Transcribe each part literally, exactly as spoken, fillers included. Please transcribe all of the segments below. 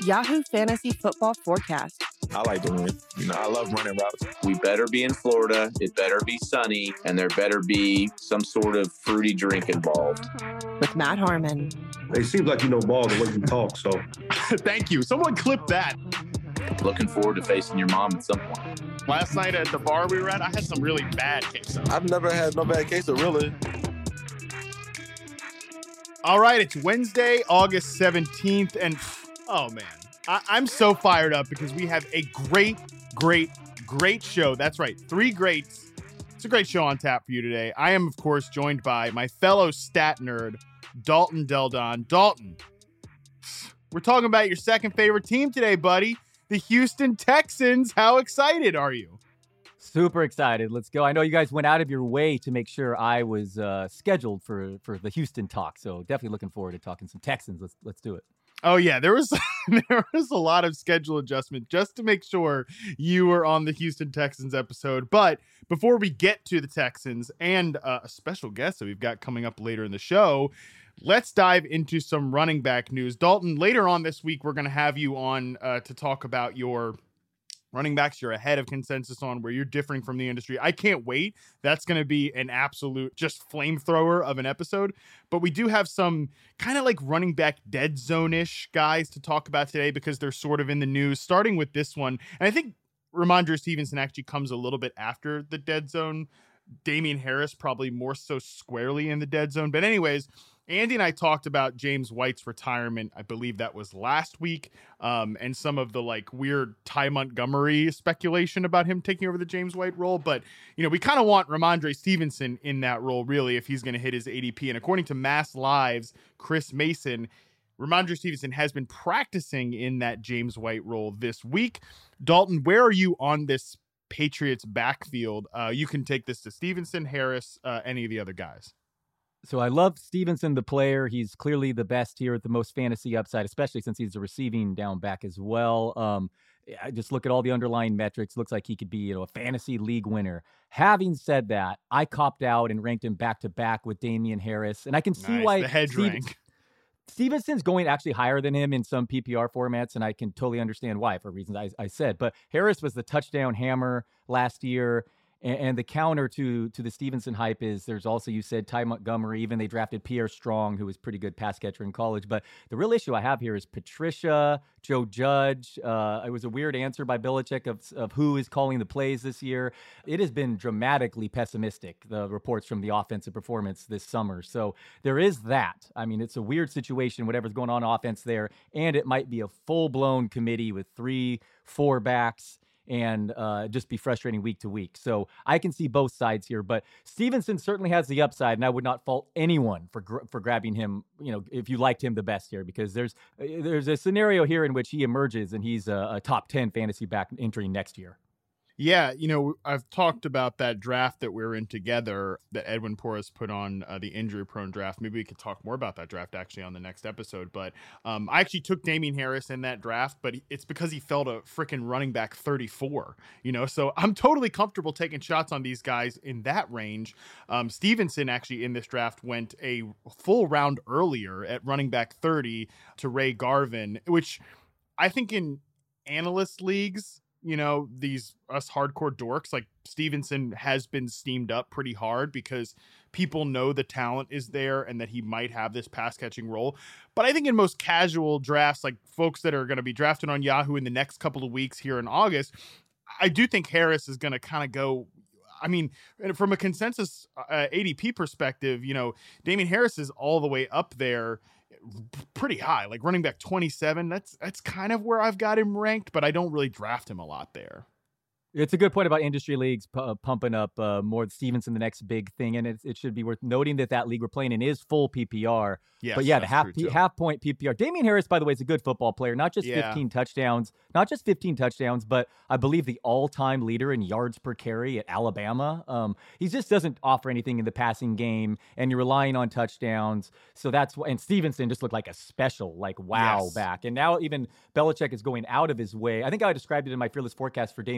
Yahoo Fantasy Football Forecast. I like to win. You know, I love running routes. We better be in Florida. It better be sunny, and there better be some sort of fruity drink involved. With Matt Harmon. It seems like you know ball the way you talk, so. Thank you. Someone clip that. Looking forward to facing your mom at some point. Last night at the bar we were at, I had some really bad queso. I've never had no bad queso, really. All right, it's Wednesday, August seventeenth, and oh man, I- I'm so fired up because we have a great, great, great show. That's right, three greats. It's a great show on tap for you today. I am, of course, joined by my fellow stat nerd, Dalton Deldon. Dalton, we're talking about your second favorite team today, buddy, the Houston Texans. How excited are you? Super excited. Let's go. I know you guys went out of your way to make sure I was uh, scheduled for for the Houston talk, so definitely looking forward to talking some Texans. Let's let's do it. Oh yeah, there was there was a lot of schedule adjustment just to make sure you were on the Houston Texans episode. But before we get to the Texans and uh, a special guest that we've got coming up later in the show, let's dive into some running back news. Dalton, later on this week, we're going to have you on uh, to talk about your running backs you're ahead of consensus on, where you're differing from the industry. I can't wait. That's going to be an absolute just flamethrower of an episode. But we do have some kind of like running back dead zone-ish guys to talk about today because they're sort of in the news, starting with this one. And I think Ramondre Stevenson actually comes a little bit after the dead zone. Damien Harris probably more so squarely in the dead zone. But anyways, Andy and I talked about James White's retirement. I believe that was last week. Um, and some of the like weird Ty Montgomery speculation about him taking over the James White role. But, you know, we kind of want Ramondre Stevenson in that role, really, if he's going to hit his A D P. And according to Mass Live's Chris Mason, Ramondre Stevenson has been practicing in that James White role this week. Dalton, where are you on this Patriots backfield? Uh, you can take this to Stevenson, Harris, uh, any of the other guys. So I love Stevenson, the player. He's clearly the best here at the most fantasy upside, especially since he's a receiving down back as well. Um, I just look at all the underlying metrics. Looks like he could be, you know, a fantasy league winner. Having said that, I copped out and ranked him back to back with Damien Harris, and I can see nice, why the hedge Steve- rank. Stevenson's going actually higher than him in some P P R formats, and I can totally understand why for reasons I, I said. But Harris was the touchdown hammer last year. And the counter to to the Stevenson hype is there's also, you said, Ty Montgomery. Even they drafted Pierre Strong, who was pretty good pass catcher in college. But the real issue I have here is Patricia, Joe Judge. Uh, it was a weird answer by Belichick of, of who is calling the plays this year. It has been dramatically pessimistic, the reports from the offensive performance this summer. So there is that. I mean, it's a weird situation, whatever's going on offense there. And it might be a full-blown committee with three, four backs, and uh, just be frustrating week to week. So I can see both sides here, but Stevenson certainly has the upside, and I would not fault anyone for gr- for grabbing him, you know, if you liked him the best here, because there's there's a scenario here in which he emerges and he's a, a top ten fantasy back entering next year. Yeah, you know, I've talked about that draft that we're in together that Edwin Porras put on, uh, the injury-prone draft. Maybe we could talk more about that draft actually on the next episode. But um, I actually took Damien Harris in that draft, but it's because he fell to freaking running back thirty-four, you know? So I'm totally comfortable taking shots on these guys in that range. Um, Stevenson actually in this draft went a full round earlier at running back thirty to Ray Garvin, which I think in analyst leagues, you know, these us hardcore dorks, like Stevenson has been steamed up pretty hard because people know the talent is there and that he might have this pass catching role. But I think in most casual drafts, like folks that are going to be drafted on Yahoo in the next couple of weeks here in August, I do think Harris is going to kind of go. I mean, from a consensus uh, A D P perspective, you know, Damien Harris is all the way up there, pretty high, like running back twenty-seven. That's that's kind of where I've got him ranked, but I don't really draft him a lot there. It's a good point about industry leagues p- pumping up uh, more Stevenson, the next big thing. And it, it should be worth noting that that league we're playing in is full P P R. Yes, but yeah, the half P- half point P P R. Damien Harris, by the way, is a good football player. Not just yeah. fifteen touchdowns, not just fifteen touchdowns, but I believe the all-time leader in yards per carry at Alabama. Um, he just doesn't offer anything in the passing game, and you're relying on touchdowns. So that's why. And Stevenson just looked like a special, like wow yes. back. And now even Belichick is going out of his way. I think I described it in my fearless forecast for Damien Harris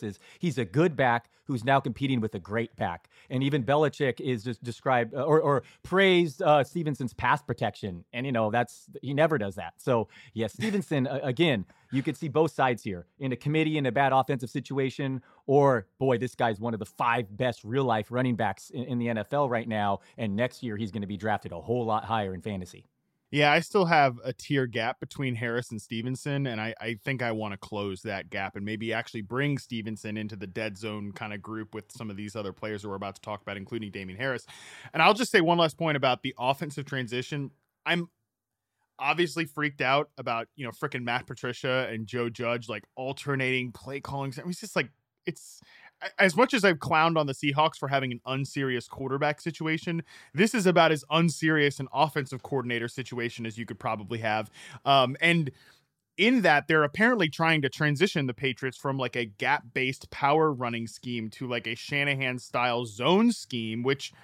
Harris is he's a good back who's now competing with a great back. And even Belichick is just described or, or praised uh, Stevenson's pass protection. And, you know, that's he never does that. So, yeah, Stevenson, uh, again, you could see both sides here in a committee in a bad offensive situation, or, boy, this guy's one of the five best real life running backs in, in the N F L right now. And next year, he's going to be drafted a whole lot higher in fantasy. Yeah, I still have a tier gap between Harris and Stevenson, and I, I think I want to close that gap and maybe actually bring Stevenson into the dead zone kind of group with some of these other players who we're about to talk about, including Damien Harris. And I'll just say one last point about the offensive transition. I'm obviously freaked out about, you know, frickin' Matt Patricia and Joe Judge, like alternating play calling. I mean, it's just like, it's as much as I've clowned on the Seahawks for having an unserious quarterback situation, this is about as unserious an offensive coordinator situation as you could probably have. Um, and in that, they're apparently trying to transition the Patriots from like a gap-based power running scheme to like a Shanahan-style zone scheme, which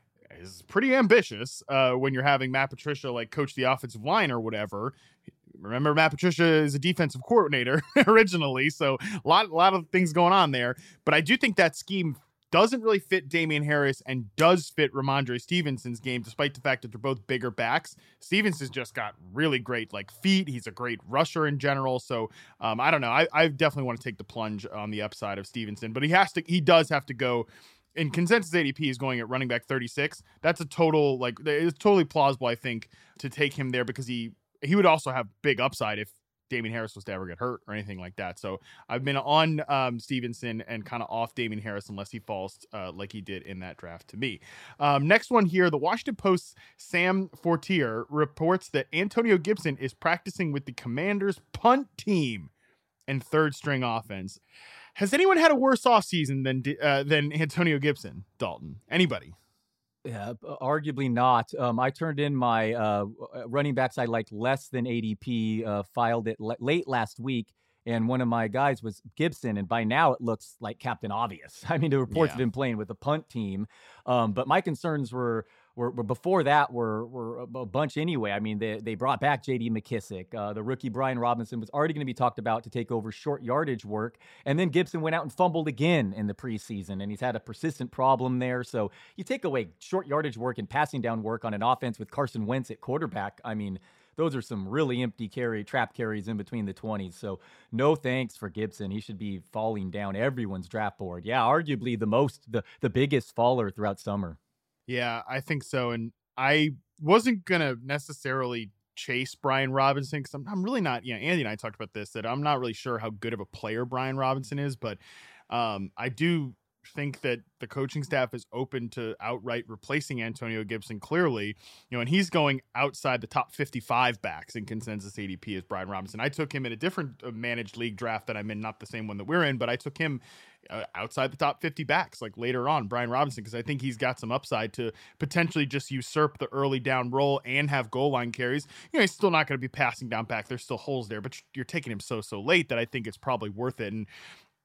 is pretty ambitious uh, when you're having Matt Patricia like coach the offensive line or whatever. Remember, Matt Patricia is a defensive coordinator originally, so a lot, a lot of things going on there. But I do think that scheme doesn't really fit Damien Harris and does fit Ramondre Stevenson's game, despite the fact that they're both bigger backs. Stevenson's just got really great like feet. He's a great rusher in general. So um, I don't know. I, I definitely want to take the plunge on the upside of Stevenson, but he has to. He does have to go. In consensus A D P is going at running back thirty-six. That's a total like it's totally plausible, I think, to take him there because he. He would also have big upside if Damien Harris was to ever get hurt or anything like that. So I've been on um, Stevenson and kind of off Damien Harris unless he falls uh, like he did in that draft to me. Um, next one here, the Washington Post's Sam Fortier reports that Antonio Gibson is practicing with the Commanders' punt team and third string offense. Has anyone had a worse offseason than uh, than Antonio Gibson, Dalton? Anybody? Yeah, arguably not. Um, I turned in my uh, running backs I liked less than A D P, uh, filed it l- late last week, and one of my guys was Gibson, and by now it looks like Captain Obvious. I mean, the reports Yeah. have been playing with the punt team, um, but my concerns were were, were before that were were a a bunch anyway. I mean, they they brought back J D McKissick. Uh, the rookie Brian Robinson was already going to be talked about to take over short yardage work, and then Gibson went out and fumbled again in the preseason, and he's had a persistent problem there. So you take away short yardage work and passing down work on an offense with Carson Wentz at quarterback. I mean, those are some really empty carry, trap carries in between the twenties. So no thanks for Gibson. He should be falling down everyone's draft board. Yeah, arguably the most, the, the biggest faller throughout summer. Yeah, I think so. And I wasn't going to necessarily chase Brian Robinson because I'm, I'm really not, you know, Andy and I talked about this, that I'm not really sure how good of a player Brian Robinson is, but um, I do think that the coaching staff is open to outright replacing Antonio Gibson clearly, you know, and he's going outside the top fifty-five backs in consensus A D P as Brian Robinson. I took him in a different uh, managed league draft that I'm in, not the same one that we're in, but I took him uh, outside the top fifty backs, like later on, Brian Robinson, because I think he's got some upside to potentially just usurp the early down role and have goal line carries. You know, he's still not going to be passing down back. There's still holes there, but you're taking him so, so late that I think it's probably worth it. And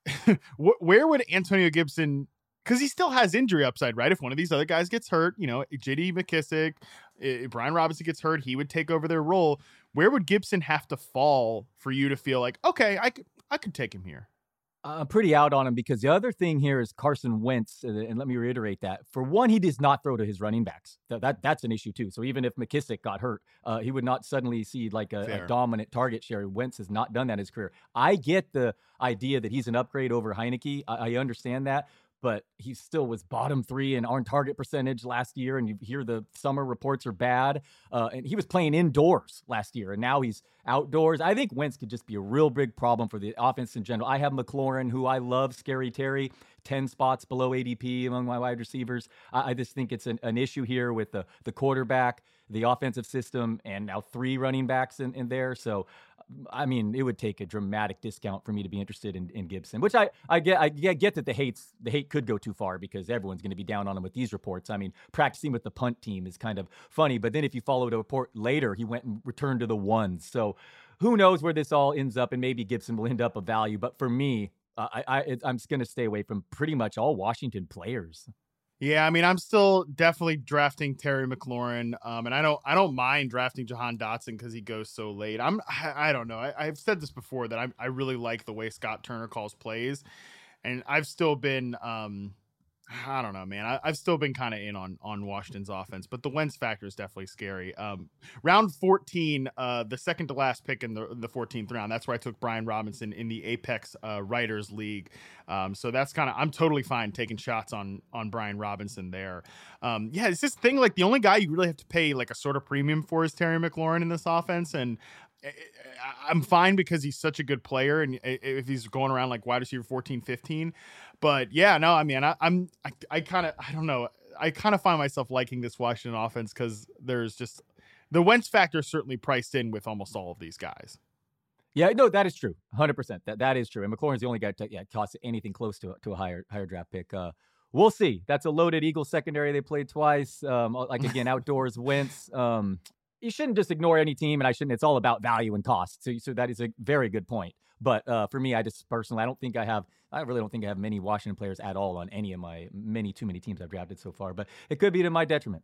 where would Antonio Gibson, because he still has injury upside, right? If one of these other guys gets hurt, you know, J D McKissick, if Brian Robinson gets hurt, he would take over their role. Where would Gibson have to fall for you to feel like, okay, I could, I could take him here? I'm pretty out on him because the other thing here is Carson Wentz, and let me reiterate that. For one, he does not throw to his running backs. That, that That's an issue too. So even if McKissick got hurt, uh, he would not suddenly see like a, a dominant target share. Wentz has not done that in his career. I get the idea that he's an upgrade over Heineke. I, I understand that. But he still was bottom three in on target percentage last year. And you hear the summer reports are bad. Uh, and he was playing indoors last year. And now he's outdoors. I think Wentz could just be a real big problem for the offense in general. I have McLaurin, who I love, Scary Terry, ten spots below A D P among my wide receivers. I, I just think it's an, an issue here with the, the quarterback, the offensive system, and now three running backs in, in there. So, I mean, it would take a dramatic discount for me to be interested in, in Gibson, which I, I get. I get that the hates the hate could go too far because everyone's going to be down on him with these reports. I mean, practicing with the punt team is kind of funny, but then if you follow the report later, he went and returned to the ones. So who knows where this all ends up, and maybe Gibson will end up a value. But for me, uh, I, I I'm just going to stay away from pretty much all Washington players. Yeah, I mean, I'm still definitely drafting Terry McLaurin, um, and I don't, I don't mind drafting Jahan Dotson because he goes so late. I'm, I, I don't know. I, I've said this before that I, I really like the way Scott Turner calls plays, and I've still been, um, I don't know, man. I, I've still been kind of in on on Washington's offense, but the Wentz factor is definitely scary. Um, round fourteen, uh, the second to last pick in the the fourteenth round. That's where I took Brian Robinson in the Apex uh, Writers League. Um, so that's kind of I'm totally fine taking shots on on Brian Robinson there. Um, yeah, it's this thing like the only guy you really have to pay like a sort of premium for is Terry McLaurin in this offense, and I'm fine because he's such a good player, and if he's going around like wide receiver fourteen, fifteen. But yeah, no, I mean, I, I'm, I, I kind of, I don't know, I kind of find myself liking this Washington offense because there's just the Wentz factor certainly priced in with almost all of these guys. Yeah, no, that is true, one hundred percent. That that is true, and McLaurin's the only guy that yeah, costs anything close to to a higher higher draft pick. Uh, we'll see. That's a loaded Eagles secondary. They played twice. Um, like again, outdoors Wentz. Um, you shouldn't just ignore any team, and I shouldn't. It's all about value and cost. So, so that is a very good point. But uh, for me, I just personally, I don't think I have, I really don't think I have many Washington players at all on any of my many, too many teams I've drafted so far. But it could be to my detriment.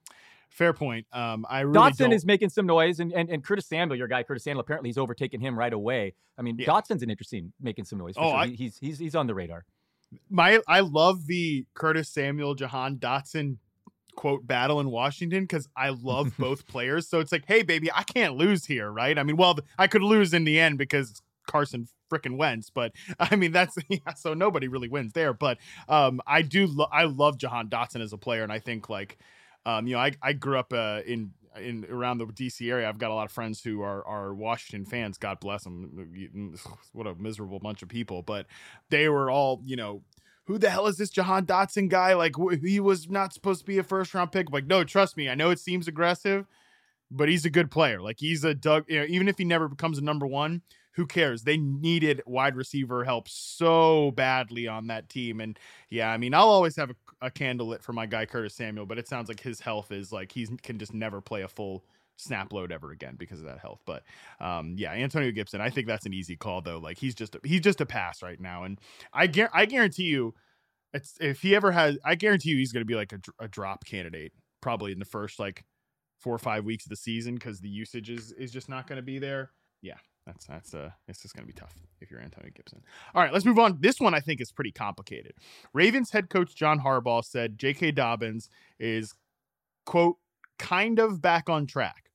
Fair point. Um, I really Dotson don't... is making some noise, and, and and Curtis Samuel, your guy, Curtis Samuel, apparently he's overtaken him right away. I mean, yeah. Dotson's an interesting, making some noise. For oh, sure. I... he, he's he's he's on the radar. My, I love the Curtis Samuel, Jahan Dotson quote battle in Washington because I love both players. So it's like, hey, baby, I can't lose here, right? I mean, well, I could lose in the end because Carson frickin' Wentz, but I mean that's yeah, so nobody really wins there. But um, I do lo- I love Jahan Dotson as a player, and I think like um, you know I I grew up uh, in in around the D C area. I've got a lot of friends who are are Washington fans. God bless them. What a miserable bunch of people, but they were all you know. Who the hell is this Jahan Dotson guy? Like he was not supposed to be a first round pick. I'm like, no, trust me. I know it seems aggressive, but he's a good player. Like he's a Doug, you know, even if he never becomes a number one, who cares? They needed wide receiver help so badly on that team. And yeah, I mean, I'll always have a, a candle lit for my guy, Curtis Samuel, but it sounds like his health is like, he can just never play a full snap load ever again because of that health. But um, yeah, Antonio Gibson, I think that's an easy call though. Like he's just, a, he's just a pass right now. And I guarantee, I guarantee you it's, if he ever has, I guarantee you he's going to be like a, a drop candidate probably in the first like four or five weeks of the season because the usage is, is just not going to be there. Yeah. That's that's uh it's just gonna be tough if you're Antonio Gibson. All right, let's move on. This one I think is pretty complicated. Ravens head coach John Harbaugh said J K. Dobbins is quote kind of back on track.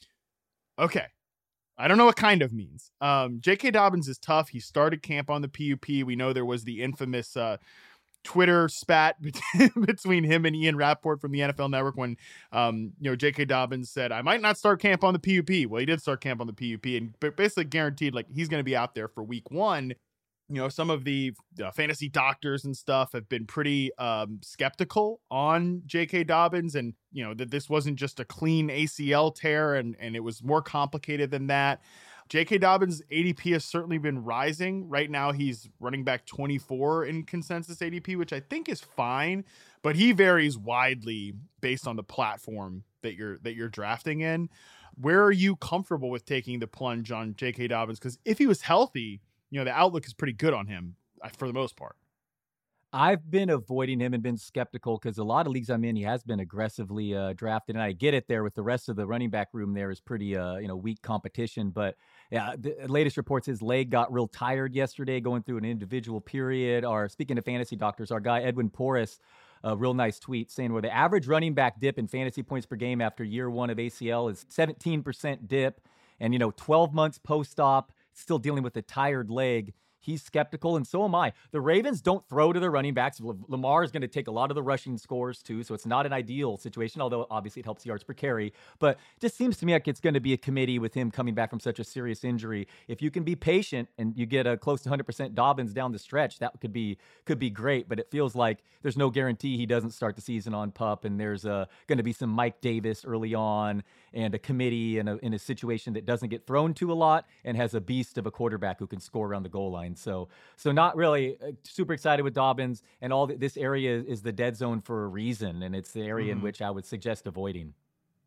Okay, I don't know what kind of means. Um, J K. Dobbins is tough. He started camp on the P U P. We know there was the infamous uh, Twitter spat between him and Ian Rappaport from the N F L Network when, um, you know, J K. Dobbins said, I might not start camp on the P U P. Well, he did start camp on the P U P and basically guaranteed like he's going to be out there for week one. You know, some of the uh, fantasy doctors and stuff have been pretty um, skeptical on J K. Dobbins and, you know, that this wasn't just a clean A C L tear and, and it was more complicated than that. J K. Dobbins' A D P has certainly been rising. Right now, he's running back twenty-four in consensus A D P, which I think is fine, but he varies widely based on the platform that you're that you're drafting in. Where are you comfortable with taking the plunge on J K. Dobbins? Because if he was healthy, you know, the outlook is pretty good on him for the most part. I've been avoiding him and been skeptical because a lot of leagues I'm in, he has been aggressively uh, drafted, and I get it there with the rest of the running back room. There is pretty, uh, you know, weak competition. But yeah, the latest reports, his leg got real tired yesterday, going through an individual period. Or speaking of fantasy doctors, our guy Edwin Porras, a real nice tweet saying where the average running back dip in fantasy points per game after year one of A C L is seventeen percent dip, and you know, twelve months post-op, still dealing with a tired leg. He's skeptical, and so am I. The Ravens don't throw to their running backs. Lamar is going to take a lot of the rushing scores, too, so it's not an ideal situation, although obviously it helps yards per carry. But it just seems to me like it's going to be a committee with him coming back from such a serious injury. If you can be patient and you get a close to one hundred percent Dobbins down the stretch, that could be could be great. But it feels like there's no guarantee he doesn't start the season on PUP, and there's uh, going to be some Mike Davis early on and a committee in a, in a situation that doesn't get thrown to a lot and has a beast of a quarterback who can score around the goal line. So, so not really uh, super excited with Dobbins, and all th- this area is the dead zone for a reason, and it's the area mm-hmm. in which I would suggest avoiding.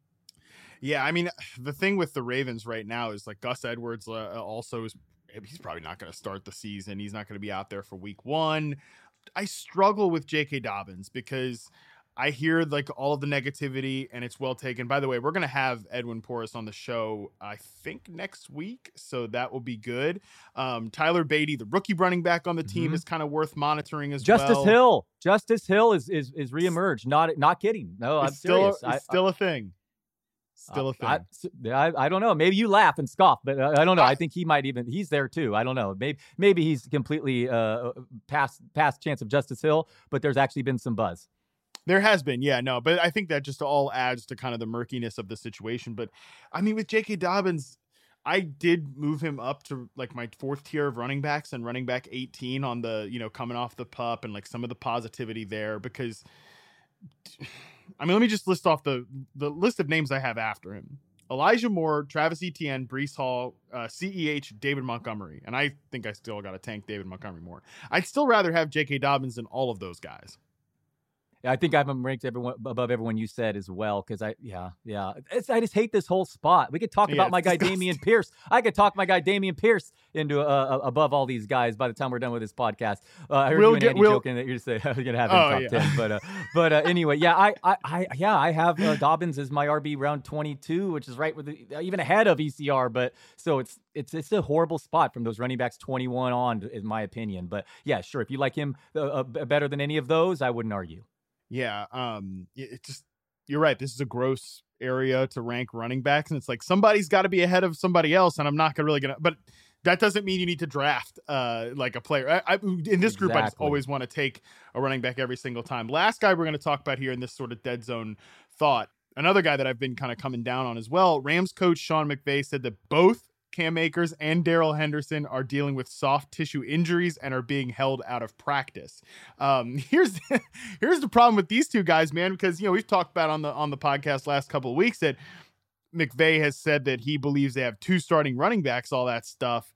Yeah, I mean, the thing with the Ravens right now is like Gus Edwards uh, also is he's probably not going to start the season. He's not going to be out there for week one. I struggle with J K. Dobbins because I hear like all of the negativity, and it's well taken. By the way, we're going to have Edwin Porras on the show, I think next week. So that will be good. Um, Tyler Beatty, the rookie running back on the team, Mhm. is kind of worth monitoring as Justice well. Hill. Justice Hill is is is reemerged. Not not kidding. No, I'm It's still, serious. it's I, still a thing. Still a thing. I, I, I don't know. Maybe you laugh and scoff, but uh, I don't know. I think he might even, he's there too. I don't know. Maybe maybe he's completely uh, past past chance of Justice Hill, but there's actually been some buzz. There has been, yeah, no, but I think that just all adds to kind of the murkiness of the situation. But I mean, with J K. Dobbins, I did move him up to like my fourth tier of running backs and running back eighteen on the, you know, coming off the pup and like some of the positivity there, because I mean, let me just list off the the list of names I have after him: Elijah Moore, Travis Etienne, Breece Hall, uh, C E H, David Montgomery. And I think I still got to tank David Montgomery more. I'd still rather have J K. Dobbins than all of those guys. I think I have him ranked everyone above everyone you said as well. Cause I, yeah, yeah. It's, I just hate this whole spot. We could talk Yeah, about my it's guy, disgusting. Damian Pierce. I could talk my guy, Damian Pierce into uh, above all these guys by the time we're done with this podcast. Uh, I heard We'll you and get- Andy we'll- joking that you're saying you're going to have him Oh, top yeah. ten, but, uh, but uh, anyway, yeah, I, I, I, yeah, I have uh, Dobbins as my R B round twenty-two, which is right with the, even ahead of E C R. But so it's, it's, it's a horrible spot from those running backs twenty-one on, in my opinion. But yeah, sure. If you like him uh, uh, better than any of those, I wouldn't argue. Yeah, um, it it just you're right. This is a gross area to rank running backs, and it's like somebody's got to be ahead of somebody else, and I'm not gonna really gonna. But that doesn't mean you need to draft uh like a player. I, I in this group, I just Exactly. always want to take a running back every single time. Last guy we're gonna talk about here in this sort of dead zone thought, another guy that I've been kind of coming down on as well. Rams coach Sean McVay said that both Cam Akers and Darrell Henderson are dealing with soft tissue injuries and are being held out of practice. Um, here's here's the problem with these two guys, man, because you know we've talked about on the on the podcast last couple of weeks that McVay has said that he believes they have two starting running backs, all that stuff.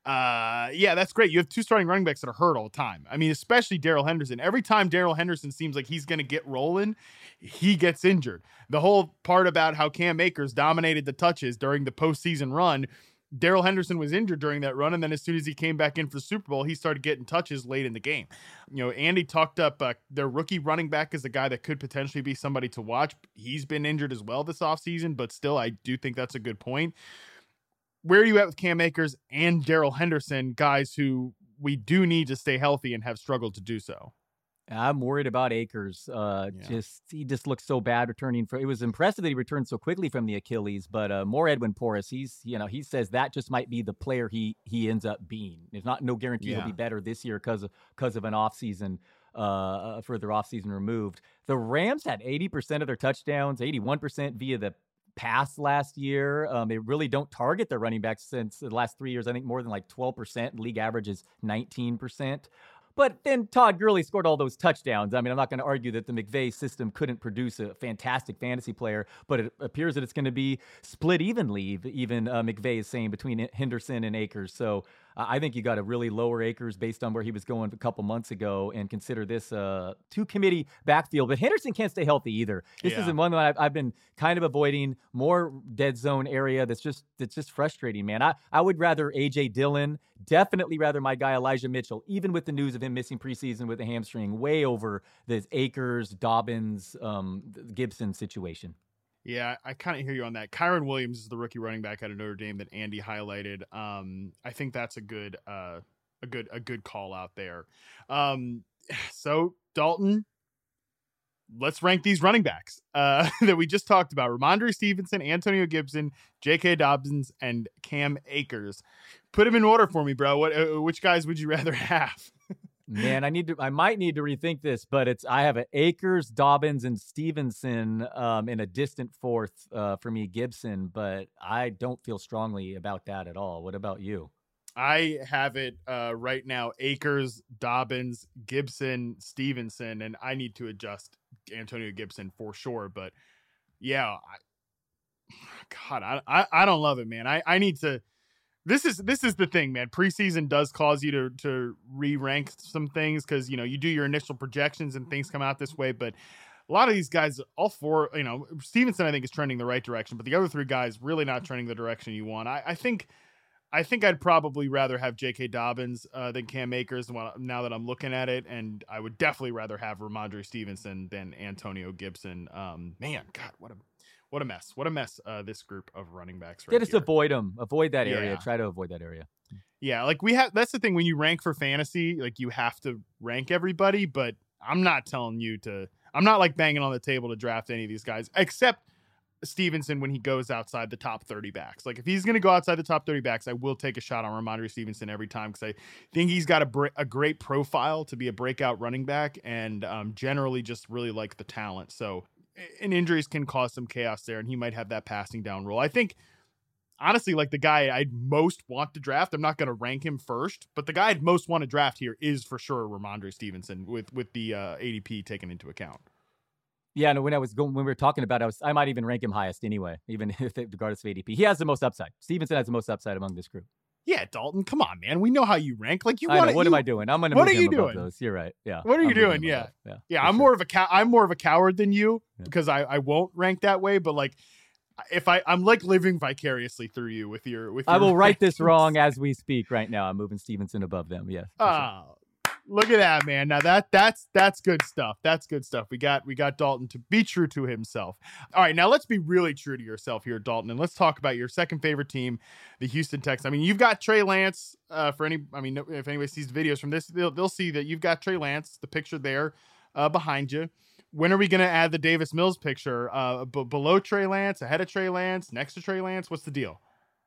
Uh, yeah, that's great. You have two starting running backs that are hurt all the time. I mean, especially Darrell Henderson. Every time Darrell Henderson seems like he's going to get rolling, he gets injured. The whole part about how Cam Akers dominated the touches during the postseason run, Darrell Henderson was injured during that run, and then as soon as he came back in for the Super Bowl, he started getting touches late in the game. You know, Andy talked up uh, their rookie running back as a guy that could potentially be somebody to watch. He's been injured as well this offseason, but still, I do think that's a good point. Where are you at with Cam Akers and Darrell Henderson, guys who we do need to stay healthy and have struggled to do so? I'm worried about Akers. Uh, Yeah. Just he just looks so bad returning. For, it was impressive that he returned so quickly from the Achilles, but uh, more Edwin Porras. He's you know he says that just might be the player he he ends up being. There's not no guarantee Yeah. he'll be better this year because of because of an offseason, uh, further offseason removed. The Rams had eighty percent of their touchdowns, eighty-one percent via the pass last year. Um, they really don't target their running backs since the last three years. I think more than like twelve percent. League average is nineteen percent. But then Todd Gurley scored all those touchdowns. I mean, I'm not going to argue that the McVay system couldn't produce a fantastic fantasy player, but it appears that it's going to be split evenly, even uh, McVay is saying, between Henderson and Akers. So uh, I think you got to really lower Akers based on where he was going a couple months ago and consider this uh, two-committee backfield. But Henderson can't stay healthy either. This Yeah. isn't one that I've, I've been kind of avoiding. More dead zone area that's just that's just frustrating, man. I, I would rather A J Dillon, definitely rather my guy Elijah Mitchell, even with the news of him missing preseason with a hamstring, way over this Akers, Dobbins, um, Gibson situation. Yeah, I kind of hear you on that. Kyron Williams is the rookie running back out of Notre Dame that Andy highlighted. Um, I think that's a good, uh, a good, a good call out there. Um, so Dalton, let's rank these running backs uh, that we just talked about: Ramondre Stevenson, Antonio Gibson, J K. Dobbins, and Cam Akers. Put them in order for me, bro. What, uh, which guys would you rather have? Man, I need to. I might need to rethink this, but it's. I have a Akers, Dobbins, and Stevenson um, in a distant fourth uh, for me, Gibson. But I don't feel strongly about that at all. What about you? I have it uh, right now: Akers, Dobbins, Gibson, Stevenson, and I need to adjust Antonio Gibson for sure. But yeah, I, God, I, I I don't love it, man. I I need to. This is this is the thing, man. Preseason does cause you to to re-rank some things because you know you do your initial projections and things come out this way. But a lot of these guys, all four, you know, Stevenson I think is trending the right direction, but the other three guys really not trending the direction you want. I, I think I think I'd probably rather have J K. Dobbins uh, than Cam Akers now that I'm looking at it. And I would definitely rather have Ramondre Stevenson than Antonio Gibson. Um, man, God, what a what a mess. What a mess uh, this group of running backs right Yeah, just here. avoid them. Avoid that area. Yeah. Try to avoid that area. Yeah, like we have, that's the thing when you rank for fantasy, like you have to rank everybody, but I'm not telling you to, I'm not like banging on the table to draft any of these guys, except Stevenson when he goes outside the top thirty backs. Like if he's going to go outside the top thirty backs, I will take a shot on Ramondre Stevenson every time because I think he's got a, bre- a great profile to be a breakout running back and um, generally just really like the talent. So, and injuries can cause some chaos there, and he might have that passing down role. I think, honestly, like the guy I'd most want to draft, I'm not going to rank him first, but the guy I'd most want to draft here is for sure Ramondre Stevenson with with the uh, A D P taken into account. Yeah, no. When I was going, when we were talking about, it, I was, I might even rank him highest anyway, even if it, regardless of A D P. He has the most upside. Stevenson has the most upside among this group. Yeah, Dalton, come on, man. We know how you rank. Like you I want. know. What you, am I doing? I'm going to. What move are you him above doing? Those. You're right. Yeah. What are I'm you moving doing? him Yeah. above. Yeah. Yeah. for I'm sure. more of a cow. I'm more of a coward than you Yeah. because I I won't rank that way. But like, if I I'm like living vicariously through you with your with. Your I will write this rankings. wrong as we speak right now. I'm moving Stevenson above them. Yes. for sure. Oh, look at that, man. Now that that's that's good stuff. That's good stuff. We got we got Dalton to be true to himself. All right, now let's be really true to yourself here, Dalton, and let's talk about your second favorite team, the Houston Texans. I mean, you've got Trey Lance. Uh, for any, I mean, if anybody sees videos from this, they'll they'll see that you've got Trey Lance, the picture there, uh, behind you. When are we going to add the Davis Mills picture? Uh, b- below Trey Lance, ahead of Trey Lance, next to Trey Lance? What's the deal?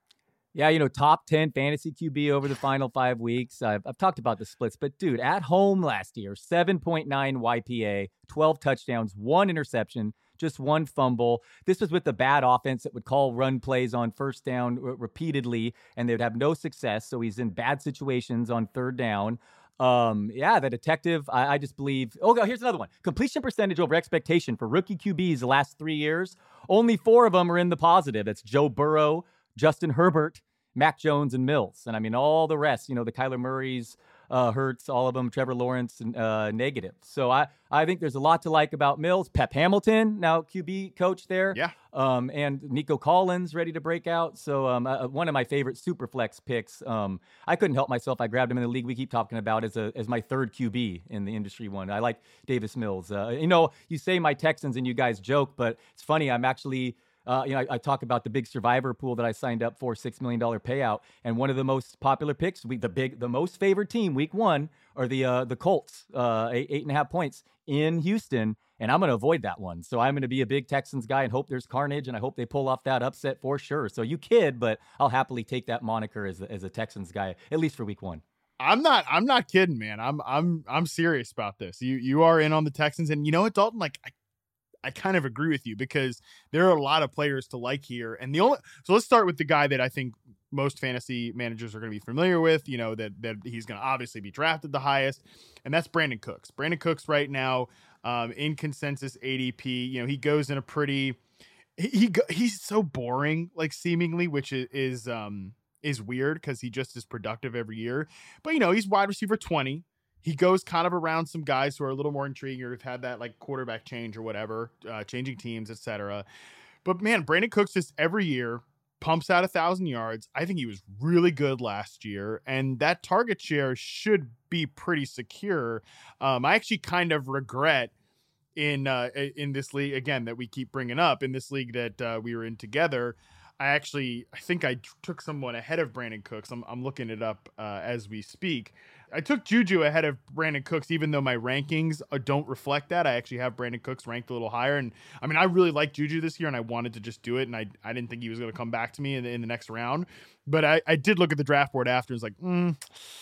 Yeah, you know, top ten fantasy Q B over the final five weeks. I've, I've talked about the splits, but dude, at home last year, seven point nine Y P A, twelve touchdowns, one interception, just one fumble. This was with the bad offense that would call run plays on first down r- repeatedly, and they would have no success. So he's in bad situations on third down. Um, yeah, the detective, I, I just believe. Oh, here's another one. Completion percentage over expectation for rookie Q Bs the last three years. Only four of them are in the positive. That's Joe Burrow, Justin Herbert, Mac Jones, and Mills. And I mean, all the rest, you know, the Kyler Murrays, uh, Hurts, all of them, Trevor Lawrence, uh, negative. So I, I think there's a lot to like about Mills. Pep Hamilton, now Q B coach there. Yeah. Um, and Nico Collins ready to break out. So um, uh, one of my favorite super flex picks. Um, I couldn't help myself. I grabbed him in the league we keep talking about as a as my third Q B in the industry one. I like Davis Mills. Uh, you know, you say my Texans and you guys joke, but it's funny. I'm actually Uh, you know, I, I talk about the big survivor pool that I signed up for, six million dollars payout, and one of the most popular picks, we, the big, the most favored team, week one, are the uh, the Colts, uh, eight, eight and a half points in Houston, and I'm going to avoid that one. So I'm going to be a big Texans guy and hope there's carnage, and I hope they pull off that upset for sure. So you kid, but I'll happily take that moniker as a, as a Texans guy, at least for week one. I'm not I'm not kidding, man. I'm I'm I'm serious about this. You you are in on the Texans, and you know what, Dalton? Like I I kind of agree with you because there are a lot of players to like here. And the only, so let's start with the guy that I think most fantasy managers are going to be familiar with, you know, that, that he's going to obviously be drafted the highest. And that's Brandon Cooks. Brandon Cooks right now um, in consensus A D P, you know, he goes in a pretty, he, he he's so boring, like seemingly, which is, is, um, is weird because he just is productive every year. But, you know, he's wide receiver twenty. He goes kind of around some guys who are a little more intriguing or have had that like quarterback change or whatever, uh, changing teams, et cetera. But man, Brandon Cooks just every year pumps out a thousand yards. I think he was really good last year, and that target share should be pretty secure. Um, I actually kind of regret in uh, in this league again that we keep bringing up in this league that uh, we were in together. I actually, I think I took someone ahead of Brandon Cooks. I'm, I'm looking it up uh, as we speak. I took Juju ahead of Brandon Cooks, even though my rankings uh, don't reflect that. I actually have Brandon Cooks ranked a little higher. And I mean, I really like Juju this year and I wanted to just do it. And I, I didn't think he was going to come back to me in the, in the next round. But I, I did look at the draft board after and was like, mm,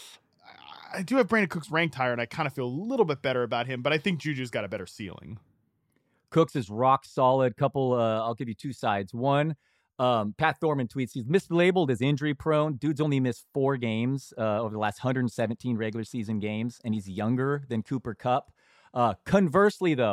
I do have Brandon Cooks ranked higher and I kind of feel a little bit better about him. But I think Juju's got a better ceiling. Cooks is rock solid. Couple, uh, I'll give you two sides. One, Um, Pat Thorman tweets, he's mislabeled as injury prone. Dude's only missed four games uh, over the last one hundred seventeen regular season games, and he's younger than Cooper Kupp. Uh, conversely, though,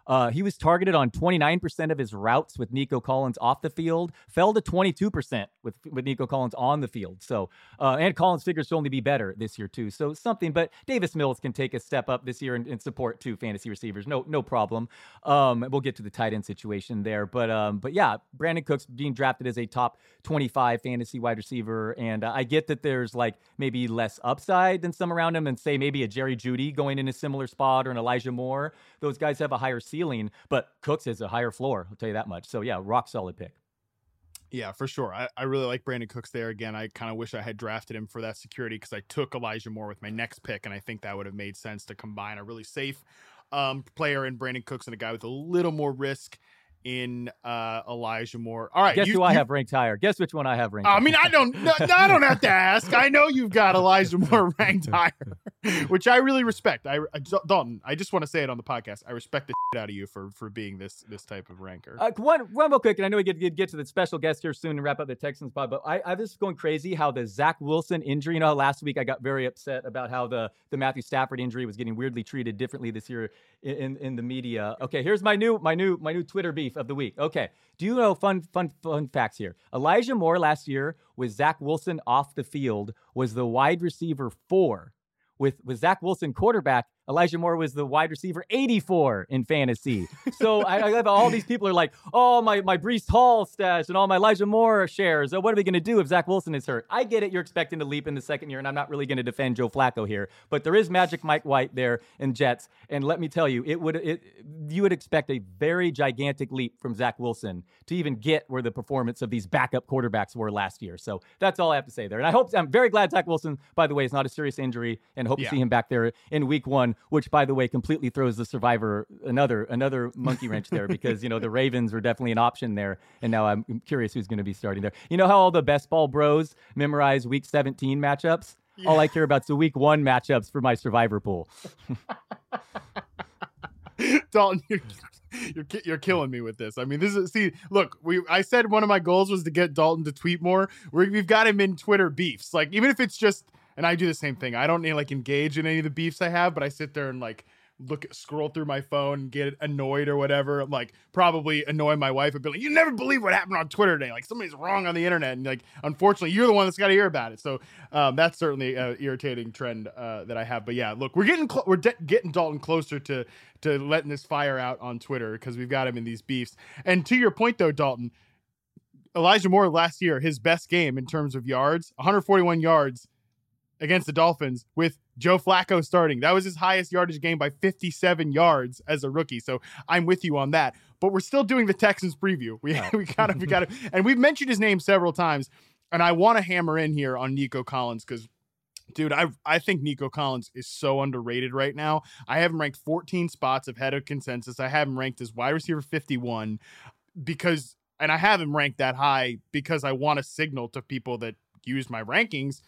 Uh, he was targeted on twenty-nine percent of his routes with Nico Collins off the field, fell to twenty-two percent with, with Nico Collins on the field. So, uh, and Collins figures to only be better this year too. So something, but Davis Mills can take a step up this year and, and support two fantasy receivers. No, no problem. Um, we'll get to the tight end situation there, but, um, but yeah, Brandon Cooks being drafted as a top twenty-five fantasy wide receiver. And uh, I get that there's like maybe less upside than some around him, and say maybe a Jerry Jeudy going in a similar spot or an Elijah Moore. Those guys have a higher ceiling, but Cooks has a higher floor. I'll tell you that much. So yeah, rock solid pick. Yeah, for sure. I, I really like Brandon Cooks there. Again, I kind of wish I had drafted him for that security because I took Elijah Moore with my next pick, and I think that would have made sense to combine a really safe um, player in Brandon Cooks and a guy with a little more risk in uh, Elijah Moore. All right. Guess you, who I you, have ranked higher? Guess which one I have ranked I higher. mean, I don't no, I don't have to ask. I know you've got Elijah Moore ranked higher, which I really respect. I, I Dalton, I just want to say it on the podcast. I respect the shit out of you for for being this this type of ranker. Uh, one, one real quick, and I know we get, get get to the special guest here soon and wrap up the Texans pod, but I, I was going crazy how the Zach Wilson injury, you know, last week I got very upset about how the, the Matthew Stafford injury was getting weirdly treated differently this year in, in, in the media. Okay, here's my new my new my new Twitter beef of the week. Okay. Do you know fun, fun, fun facts here? Elijah Moore last year with Zach Wilson off the field was the wide receiver four. With, with Zach Wilson quarterback, Elijah Moore was the wide receiver eighty-four in fantasy. So I, I have all these people are like, oh, my, my Breece Hall stash and all my Elijah Moore shares. So what are we going to do if Zach Wilson is hurt? I get it. You're expecting to leap in the second year, and I'm not really going to defend Joe Flacco here. But there is Magic Mike White there in Jets. And let me tell you, it would it, you would expect a very gigantic leap from Zach Wilson to even get where the performance of these backup quarterbacks were last year. So that's all I have to say there. And I hope I'm very glad Zach Wilson, by the way, is not a serious injury, and hope yeah. to see him back there in week one. Which, by the way, completely throws the Survivor another another monkey wrench there because, you know, the Ravens were definitely an option there. And now I'm curious who's going to be starting there. You know how all the best ball bros memorize week seventeen matchups? Yeah. All I care about is the week one matchups for my Survivor pool. Dalton, you're, you're you're killing me with this. I mean, this is see. Look, we I said one of my goals was to get Dalton to tweet more. We're, we've got him in Twitter beefs. Like, even if it's just. And I do the same thing. I don't need like engage in any of the beefs I have, but I sit there and like look, scroll through my phone and get annoyed or whatever. I'm like probably annoy my wife and be like, you never believe what happened on Twitter today. Like somebody's wrong on the internet. And like, unfortunately, you're the one that's got to hear about it. So um, that's certainly an irritating trend uh, that I have. But yeah, look, we're getting, cl- we're de- getting Dalton closer to, to letting this fire out on Twitter because we've got him in these beefs. And to your point though, Dalton, Elijah Moore last year, his best game in terms of yards, one hundred forty-one yards against the Dolphins with Joe Flacco starting. That was his highest yardage game by fifty-seven yards as a rookie. So I'm with you on that. But we're still doing the Texans preview. We we got to we got to, and we've mentioned his name several times. And I want to hammer in here on Nico Collins because, dude, I I think Nico Collins is so underrated right now. I have him ranked fourteen spots ahead of consensus. I have him ranked as wide receiver fifty-one because, and I have him ranked that high because I want to signal to people that use my rankings.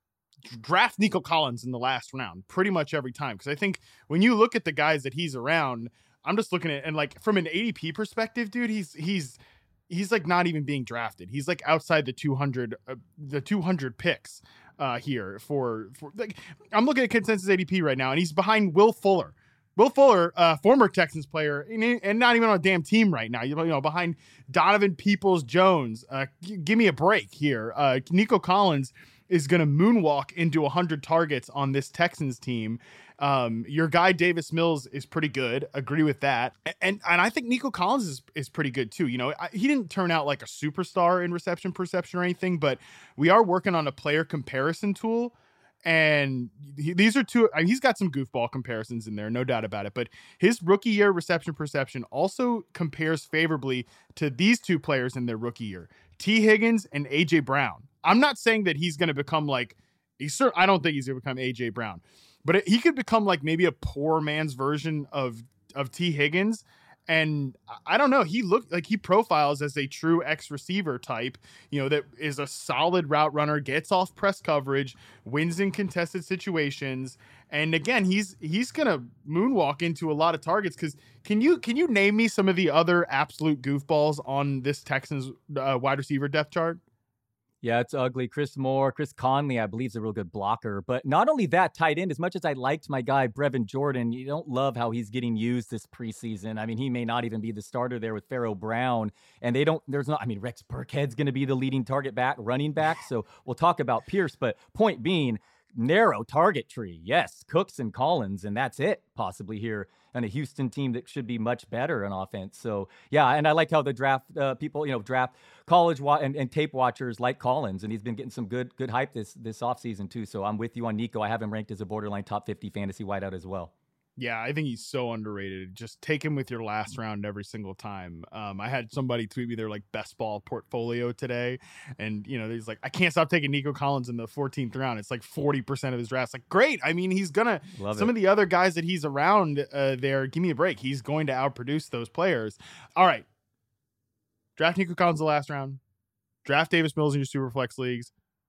Draft Nico Collins in the last round pretty much every time. Cause I think when you look at the guys that he's around, I'm just looking at, and like from an A D P perspective, dude, he's, he's, he's like not even being drafted. He's like outside the two hundred, uh, the two hundred picks uh, here for, for like, I'm looking at consensus A D P right now and he's behind Will Fuller. Will Fuller, uh, former Texans player, and, and not even on a damn team right now. You know, behind Donovan Peoples-Jones. Uh, g- give me a break here. Uh, Nico Collins is going to moonwalk into one hundred targets on this Texans team. Um, your guy Davis Mills is pretty good. Agree with that. And and I think Nico Collins is, is pretty good too. You know, I, he didn't turn out like a superstar in reception perception or anything, but we are working on a player comparison tool. And he, these are two, I mean, he's got some goofball comparisons in there, no doubt about it. But his rookie year reception perception also compares favorably to these two players in their rookie year, T. Higgins and A J Brown. I'm not saying that he's going to become like, he's cert- I don't think he's going to become A J Brown, but it, he could become like maybe a poor man's version of, of T. Higgins. And I don't know, he looked like he profiles as a true X receiver type, you know, that is a solid route runner, gets off press coverage, wins in contested situations. And again, he's, he's going to moonwalk into a lot of targets. Cause can you, can you name me some of the other absolute goofballs on this Texans uh, wide receiver depth chart? Yeah, it's ugly. Chris Moore, Chris Conley, I believe, is a real good blocker. But not only that, tight end, as much as I liked my guy, Brevin Jordan, you don't love how he's getting used this preseason. I mean, he may not even be the starter there with Pharaoh Brown. And they don't, there's not, I mean, Rex Burkhead's going to be the leading target back, running back. So we'll talk about Pierce. But point being, narrow target tree. Yes, Cooks and Collins, and that's it possibly here on a Houston team that should be much better on offense. So yeah, and I like how the draft uh, people, you know, draft college wa- and, and tape watchers like Collins, and he's been getting some good good hype this this offseason too. So I'm with you on Nico. I have him ranked as a borderline top fifty fantasy wideout as well. Yeah, I think he's so underrated. Just take him with your last round every single time. Um, I had somebody tweet me their like best ball portfolio today, and you know, he's like, I can't stop taking Nico Collins in the fourteenth round. It's like forty percent of his drafts. Like, great. I mean, he's gonna. Love some it. of the other guys that he's around uh, there. Give me a break. He's going to outproduce those players. All right, draft Nico Collins the last round. Draft Davis Mills in your super flex leagues.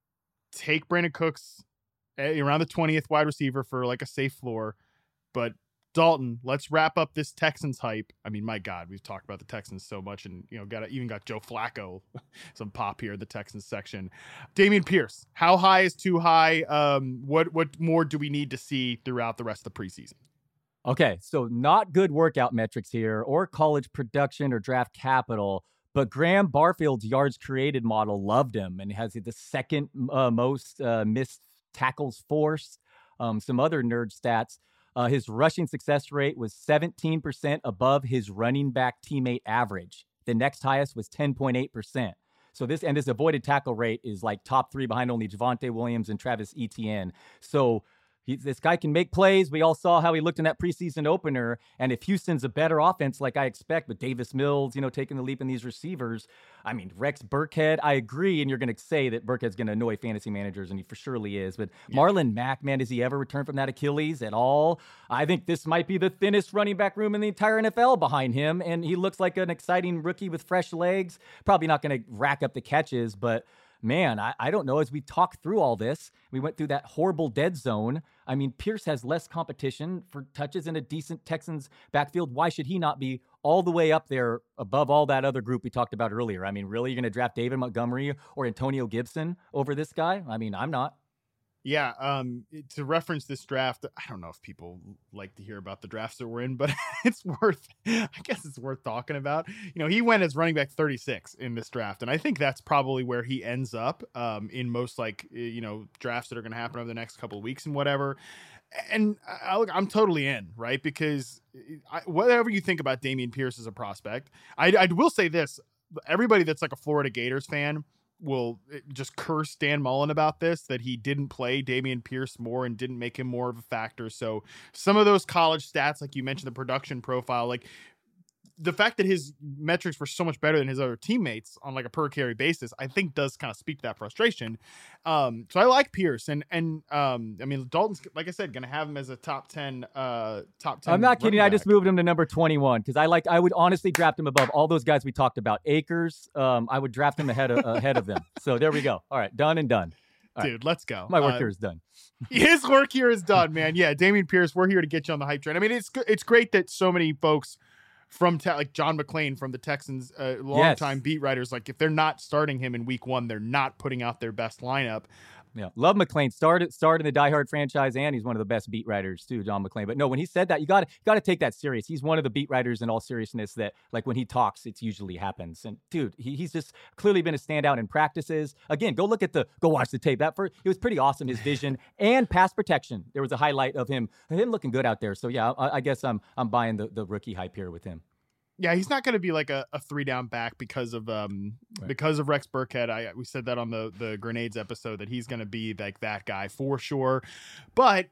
Take Brandon Cooks around the twentieth wide receiver for like a safe floor. But Dalton, let's wrap up this Texans hype. I mean, my God, we've talked about the Texans so much, and you know, got even got Joe Flacco some pop here in the Texans section. Dameon Pierce, how high is too high? Um, what what more do we need to see throughout the rest of the preseason? Okay, so not good workout metrics here, or college production or draft capital. But Graham Barfield's yards created model loved him and has the second uh, most uh, missed tackles forced. Um, some other nerd stats. Uh, his rushing success rate was seventeen percent above his running back teammate average. The next highest was ten point eight percent. So this, and his avoided tackle rate is like top three behind only Javonte Williams and Travis Etienne. So he, this guy can make plays. We all saw how he looked in that preseason opener. And if Houston's a better offense, like I expect, with Davis Mills, you know, taking the leap in these receivers, I mean, Rex Burkhead, I agree. And you're going to say that Burkhead's going to annoy fantasy managers, and he for surely is. But yeah. Marlon Mack, man, does he ever return from that Achilles at all? I think this might be the thinnest running back room in the entire N F L behind him. And he looks like an exciting rookie with fresh legs. Probably not going to rack up the catches, but man, I, I don't know. As we talk through all this, we went through that horrible dead zone. I mean, Pierce has less competition for touches in a decent Texans backfield. Why should he not be all the way up there above all that other group we talked about earlier? I mean, really, you're going to draft David Montgomery or Antonio Gibson over this guy? I mean, I'm not. Yeah, um, to reference this draft, I don't know if people like to hear about the drafts that we're in, but it's worth, I guess it's worth talking about. You know, he went as running back thirty-six in this draft, and I think that's probably where he ends up um, in most, like, you know, drafts that are going to happen over the next couple of weeks and whatever. And I, look, I'm totally in, right? Because I, whatever you think about Dameon Pierce as a prospect, I, I will say this, everybody that's like a Florida Gators fan will just curse Dan Mullen about this, that he didn't play Dameon Pierce more and didn't make him more of a factor. So some of those college stats, like you mentioned, the production profile, like the fact that his metrics were so much better than his other teammates on like a per carry basis, I think does kind of speak to that frustration. Um, so I like Pierce, and, and um, I mean, Dalton's, like I said, going to have him as a top ten, uh, top ten. I'm not kidding. I just moved him to number twenty-one because I like, I would honestly draft him above all those guys we talked about. Akers, um, I would draft him ahead of, ahead of them. So there we go. All right. Done and done. All Dude, right. let's go. My work uh, here is done. His work here is done, man. Yeah. Dameon Pierce, we're here to get you on the hype train. I mean, it's it's great that so many folks from te- like John McClain from the Texans, uh, longtime yes. beat writers, like if they're not starting him in week one, they're not putting out their best lineup. Yeah, love McClain. Started started in the Die Hard franchise, and he's one of the best beat writers too, John McClain. But no, when he said that, you got to got to take that serious. He's one of the beat writers in all seriousness that, like, when he talks, it usually happens. And dude, he, he's just clearly been a standout in practices. Again, go look at the go watch the tape. That first, it was pretty awesome. His vision and pass protection. There was a highlight of him him looking good out there. So yeah, I, I guess I'm I'm buying the the rookie hype here with him. Yeah, he's not going to be like a, a three down back because of um right. because of Rex Burkhead. I we said that on the the grenades episode that he's going to be like that guy for sure. But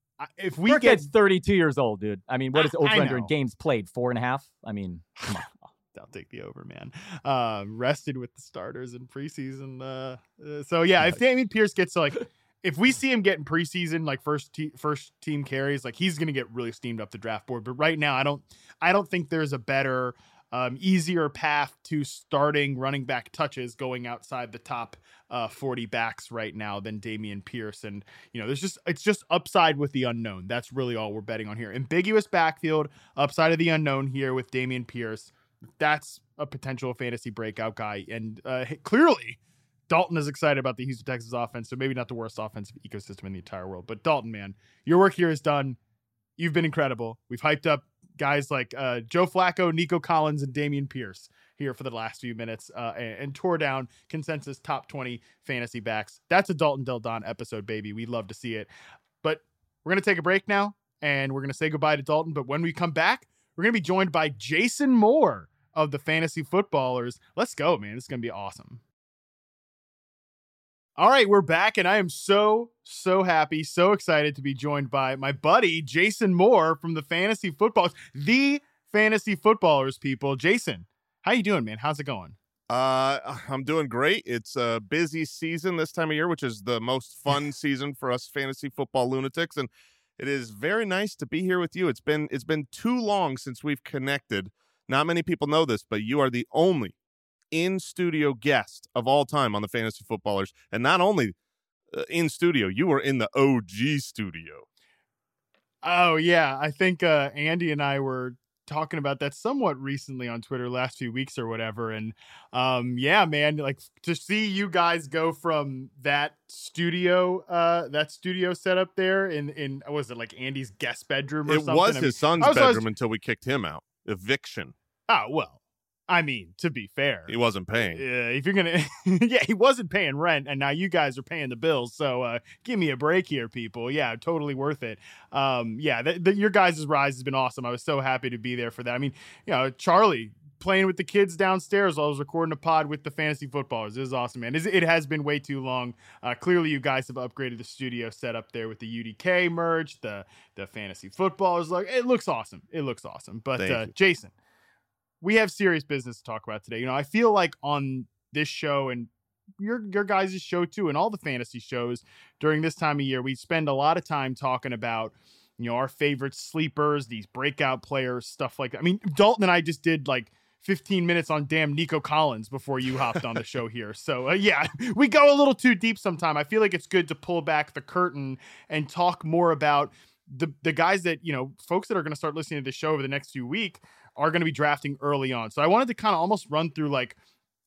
if we Burkhead's get thirty-two years old, dude. I mean, what is over under in know. games played? Four and a half. I mean, come on. I'll take the over, man. Uh, rested with the starters in preseason. Uh, uh, so yeah, if Dameon Pierce gets to like. If we see him getting preseason, like first te- first team carries, like he's going to get really steamed up the draft board. But right now, I don't, I don't think there's a better, um, easier path to starting running back touches going outside the top uh, forty backs right now than Dameon Pierce. And you know, there's just it's just upside with the unknown. That's really all we're betting on here. Ambiguous backfield, upside of the unknown here with Dameon Pierce. That's a potential fantasy breakout guy, and uh, clearly. Dalton is excited about the Houston Texans offense, so maybe not the worst offensive ecosystem in the entire world. But Dalton, man, your work here is done. You've been incredible. We've hyped up guys like uh, Joe Flacco, Nico Collins, and Dameon Pierce here for the last few minutes uh, and, and tore down consensus top twenty fantasy backs. That's a Dalton Del Don episode, baby. We'd love to see it. But we're going to take a break now, and we're going to say goodbye to Dalton. But when we come back, we're going to be joined by Jason Moore of the Fantasy Footballers. Let's go, man. This is going to be awesome. All right, we're back, and I am so, so happy, so excited to be joined by my buddy, Jason Moore from the Fantasy Footballers, the Fantasy Footballers, people. Jason, how you doing, man? How's it going? Uh, I'm doing great. It's a busy season this time of year, which is the most fun season for us fantasy football lunatics, and it is very nice to be here with you. It's been it's been too long since we've connected. Not many people know this, but you are the only in-studio guest of all time on the Fantasy Footballers. And not only uh, in studio, you were in the O G studio. Oh, yeah. I think uh, Andy and I were talking about that somewhat recently on Twitter last few weeks or whatever. And um, yeah, man, like to see you guys go from that studio, uh, that studio setup there in, in, what was it, like Andy's guest bedroom or it something? was I his mean, son's I was- I bedroom was- until we kicked him out. Eviction. Oh, well, I mean, to be fair, He wasn't paying. Uh, if you're gonna, yeah, he wasn't paying rent, and now you guys are paying the bills. So uh, give me a break here, people. Yeah, totally worth it. Um, yeah, the, the, your guys' rise has been awesome. I was so happy to be there for that. I mean, you know, Charlie playing with the kids downstairs while I was recording a pod with the Fantasy Footballers. This is awesome, man. It's, it has been way too long. Uh, clearly, you guys have upgraded the studio setup there with the U D K merch, the the Fantasy Footballers. Like, it looks awesome. It looks awesome. But Thank uh, you. Jason, we have serious business to talk about today. You know, I feel like on this show and your your guys' show too, and all the fantasy shows during this time of year, we spend a lot of time talking about, you know, our favorite sleepers, these breakout players, stuff like that. I mean, Dalton and I just did like fifteen minutes on damn Nico Collins before you hopped on the show here. So uh, yeah, we go a little too deep sometime. I feel like it's good to pull back the curtain and talk more about the the guys that, you know, folks that are going to start listening to the show over the next few weeks are going to be drafting early on. So I wanted to kind of almost run through like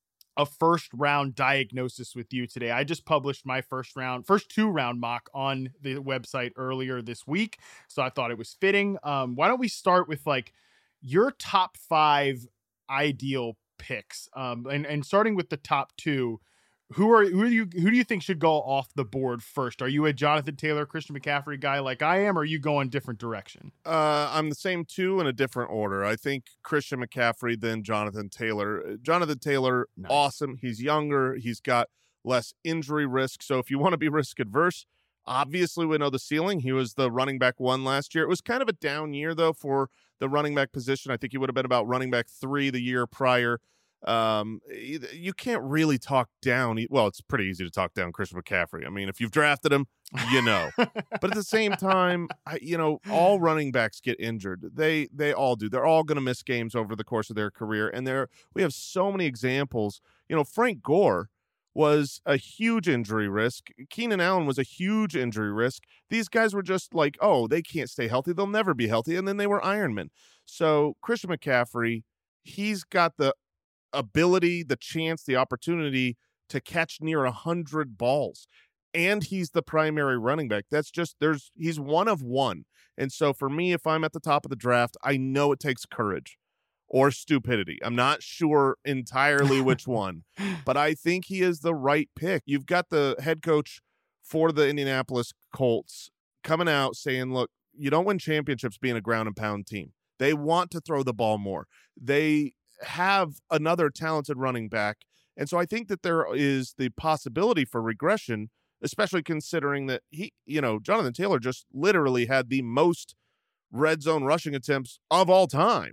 a first round diagnosis with you today. I just published my first round, first two round mock on the website earlier this week. So I thought it was fitting. Um, why don't we start with like your top five ideal picks? Um, and, and starting with the top two, who are, who do you, who do you think should go off the board first? Are you a Jonathan Taylor, Christian McCaffrey guy like I am, or are you going different direction? Uh, I'm the same two in a different order. I think Christian McCaffrey, then Jonathan Taylor. Jonathan Taylor, Nice. awesome. He's younger. He's got less injury risk. So if you want to be risk adverse, obviously we know the ceiling. He was the running back one last year. It was kind of a down year, though, for the running back position. I think he would have been about running back three the year prior. Um, you can't really talk down. Well, it's pretty easy to talk down Christian McCaffrey. I mean, if you've drafted him, you know. But at the same time, I, you know, all running backs get injured. They they all do. They're all going to miss games over the course of their career. And there we have so many examples. You know, Frank Gore was a huge injury risk. Keenan Allen was a huge injury risk. These guys were just like, oh, they can't stay healthy. They'll never be healthy. And then they were Ironmen. So Christian McCaffrey, he's got the ability, the chance, the opportunity to catch near a hundred balls. And he's the primary running back. That's just, there's, he's one of one. And so for me, if I'm at the top of the draft, I know it takes courage or stupidity. I'm not sure entirely which one, but I think he is the right pick. You've got the head coach for the Indianapolis Colts coming out saying, look, you don't win championships being a ground and pound team. They want to throw the ball more. They have another talented running back. And so I think that there is the possibility for regression, especially considering that he, you know, Jonathan Taylor just literally had the most red zone rushing attempts of all time.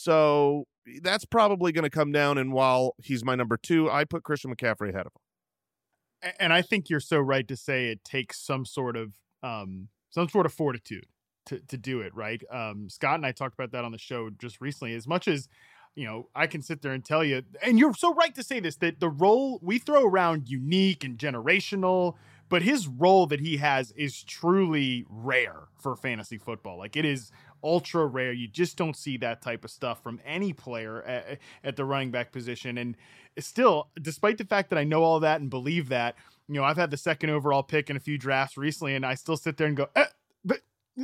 So that's probably going to come down. And while he's my number two, I put Christian McCaffrey ahead of him. And I think you're so right to say it takes some sort of um, some sort of fortitude to to do it, right? Um, Scott and I talked about that on the show just recently. As much as, you know, I can sit there and tell you, and you're so right to say this, that the role we throw around unique and generational, but his role that he has is truly rare for fantasy football. Like, it is ultra rare. You just don't see that type of stuff from any player at, at the running back position. And still, despite the fact that I know all that and believe that, you know, I've had the second overall pick in a few drafts recently, and I still sit there and go, eh, but,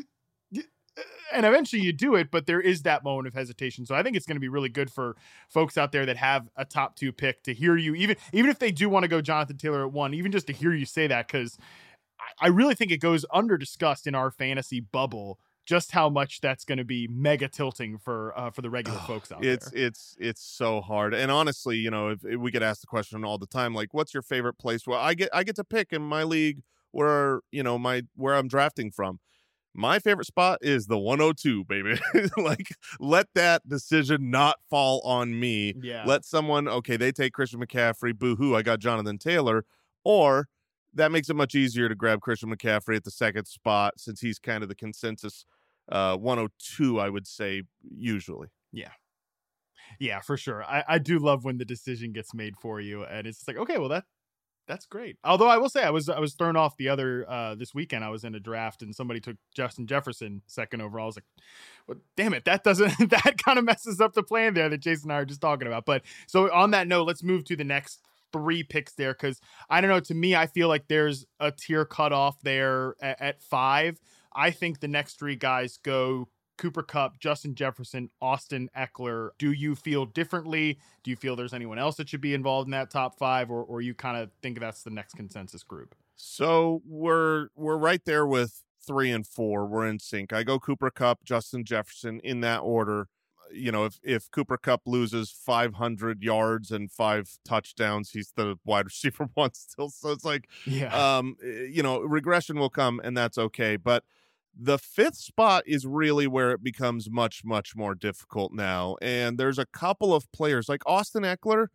and eventually you do it, but there is that moment of hesitation. So I think it's going to be really good for folks out there that have a top two pick to hear you, even, even if they do want to go Jonathan Taylor at one, even just to hear you say that, because I, I really think it goes under discussed in our fantasy bubble just how much that's going to be mega tilting for uh, for the regular oh, folks out it's, there. It's it's so hard. And honestly, you know, if, if we get asked the question all the time, like, what's your favorite place? Well, I get I get to pick in my league where, you know, my where I'm drafting from. My favorite spot is the one oh two, baby. Like, let that decision not fall on me. Yeah. Let someone, okay, they take Christian McCaffrey, boo-hoo, I got Jonathan Taylor. Or that makes it much easier to grab Christian McCaffrey at the second spot, since he's kind of the consensus uh, one oh two, I would say, usually. Yeah. Yeah, for sure. I, I do love when the decision gets made for you, and it's like, okay, well, that that's great. Although I will say I was I was thrown off the other uh, this weekend. I was in a draft and somebody took Justin Jefferson second overall. I was like, well, damn it, that doesn't that kind of messes up the plan there that Jason and I are just talking about. But so on that note, let's move to the next three picks there, because I don't know, to me, I feel like there's a tier cutoff there at, at five. I think the next three guys go Cooper Kupp, Justin Jefferson, Austin Eckler. Do you feel differently? Do you feel there's anyone else that should be involved in that top five, or or you kind of think that's the next consensus group? So we're we're right there with three and four. We're in sync. I go Cooper Kupp, Justin Jefferson in that order. You know, if if Cooper Kupp loses five hundred yards and five touchdowns, he's the wide receiver one still. So it's like, yeah, um, you know, regression will come, and that's okay. But the fifth spot is really where it becomes much, much more difficult now. And there's a couple of players like Austin Eckler,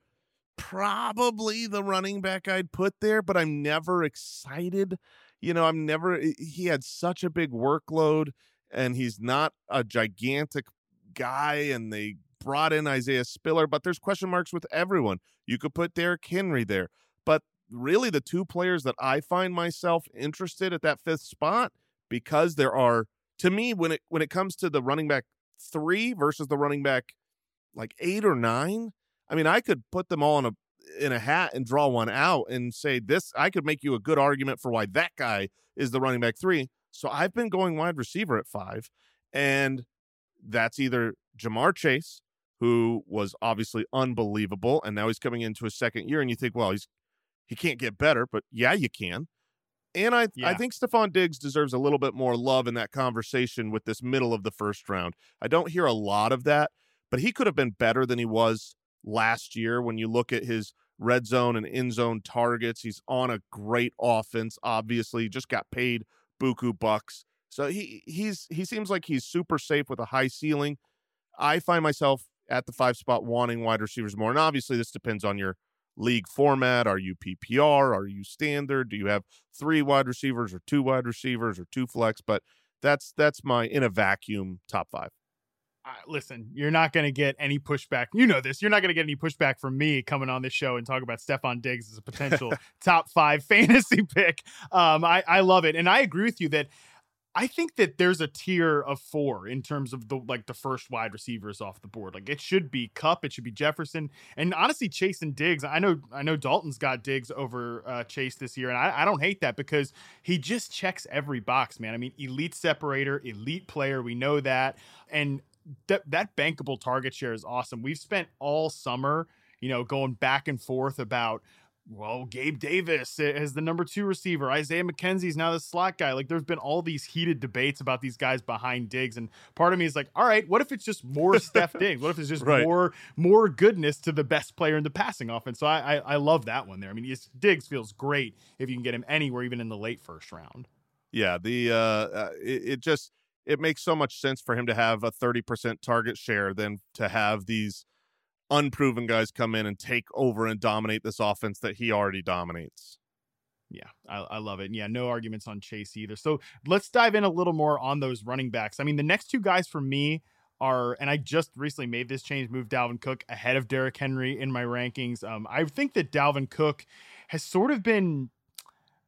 probably the running back I'd put there, but I'm never excited. You know, I'm never, he had such a big workload, and he's not a gigantic guy, and they brought in Isaiah Spiller, but there's question marks with everyone. You could put Derrick Henry there, but really the two players that I find myself interested at that fifth spot, because there are, to me, when it when it comes to the running back three versus the running back like eight or nine, I mean, I could put them all in a in a hat and draw one out and say this. I could make you a good argument for why that guy is the running back three. So I've been going wide receiver at five, and that's either Jamar Chase, who was obviously unbelievable, and now he's coming into his second year, and you think, well, he's he can't get better, but yeah, you can. And I yeah. I think Stephon Diggs deserves a little bit more love in that conversation with this middle of the first round. I don't hear a lot of that, but he could have been better than he was last year. When you look at his red zone and end zone targets, he's on a great offense. Obviously, he just got paid buku bucks. So he he's he seems like he's super safe with a high ceiling. I find myself at the five spot wanting wide receivers more. And obviously this depends on your league format. Are you P P R? Are you standard? Do you have three wide receivers or two wide receivers or two flex? But that's that's my in a vacuum top five. Uh, listen, you're not going to get any pushback. You know this. You're not going to get any pushback from me coming on this show and talk about Stephon Diggs as a potential top five fantasy pick. Um, I, I love it. And I agree with you that I think that there's a tier of four in terms of the like the first wide receivers off the board. Like, it should be Kupp, it should be Jefferson, and honestly Chase and Diggs. I know I know Dalton's got Diggs over uh, Chase this year, and I, I don't hate that because he just checks every box, man. I mean, elite separator, elite player, we know that, and th- that bankable target share is awesome. We've spent all summer, you know, going back and forth about, well, Gabe Davis as the number two receiver. Isaiah McKenzie's now the slot guy. Like, there's been all these heated debates about these guys behind Diggs. And part of me is like, all right, what if it's just more Steph Diggs? What if it's just right. more more goodness to the best player in the passing offense? So I I, I love that one there. I mean, it's, Diggs feels great if you can get him anywhere, even in the late first round. Yeah, the uh, uh it, it just, it makes so much sense for him to have a thirty percent target share than to have these unproven guys come in and take over and dominate this offense that he already dominates. Yeah, I, I love it. And yeah, no arguments on Chase either. So let's dive in a little more on those running backs. I mean, the next two guys for me are, and I just recently made this change, moved Dalvin Cook ahead of Derrick Henry in my rankings. Um, I think that Dalvin Cook has sort of been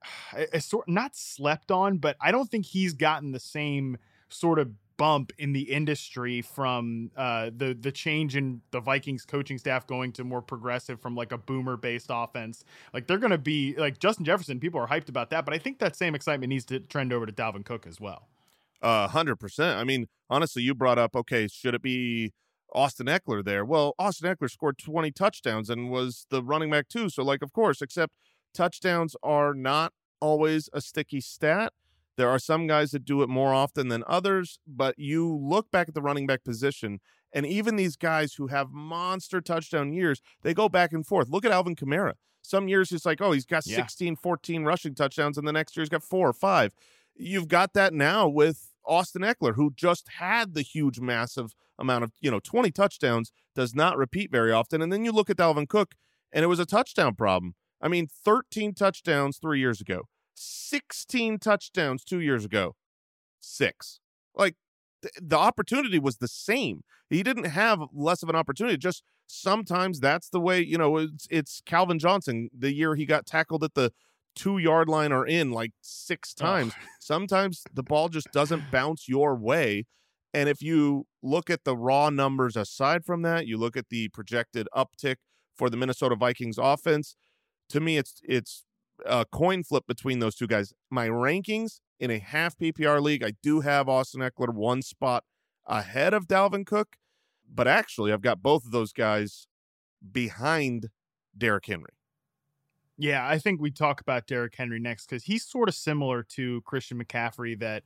it's sort not slept on, but I don't think he's gotten the same sort of bump in the industry from uh, the the change in the Vikings coaching staff going to more progressive from like a boomer based offense. Like they're going to be like Justin Jefferson. People are hyped about that, but I think that same excitement needs to trend over to Dalvin Cook as well. A uh, hundred percent. I mean, honestly, you brought up, okay, should it be Austin Eckler there? Well, Austin Eckler scored twenty touchdowns and was the running back too. So like, of course, except touchdowns are not always a sticky stat. There are some guys that do it more often than others, but you look back at the running back position, and even these guys who have monster touchdown years, they go back and forth. Look at Alvin Kamara. Some years it's like, oh, he's got yeah. sixteen, fourteen rushing touchdowns, and the next year he's got four or five. You've got that now with Austin Eckler, who just had the huge, massive amount of, you know, twenty touchdowns, does not repeat very often. And then you look at Dalvin Cook, and it was a touchdown problem. I mean, thirteen touchdowns three years ago. sixteen touchdowns two years ago, six. Like, th- the opportunity was the same. He didn't have less of an opportunity. Just sometimes that's the way, you know, it's, it's Calvin Johnson, the year he got tackled at the two-yard line or in like six times. Oh. Sometimes the ball just doesn't bounce your way. And if you look at the raw numbers aside from that, you look at the projected uptick for the Minnesota Vikings offense, to me, it's it's a coin flip between those two guys. My rankings in a half P P R league, I do have Austin Eckler one spot ahead of Dalvin Cook, but actually I've got both of those guys behind Derrick Henry. Yeah, I think we talk about Derrick Henry next because he's sort of similar to Christian McCaffrey. That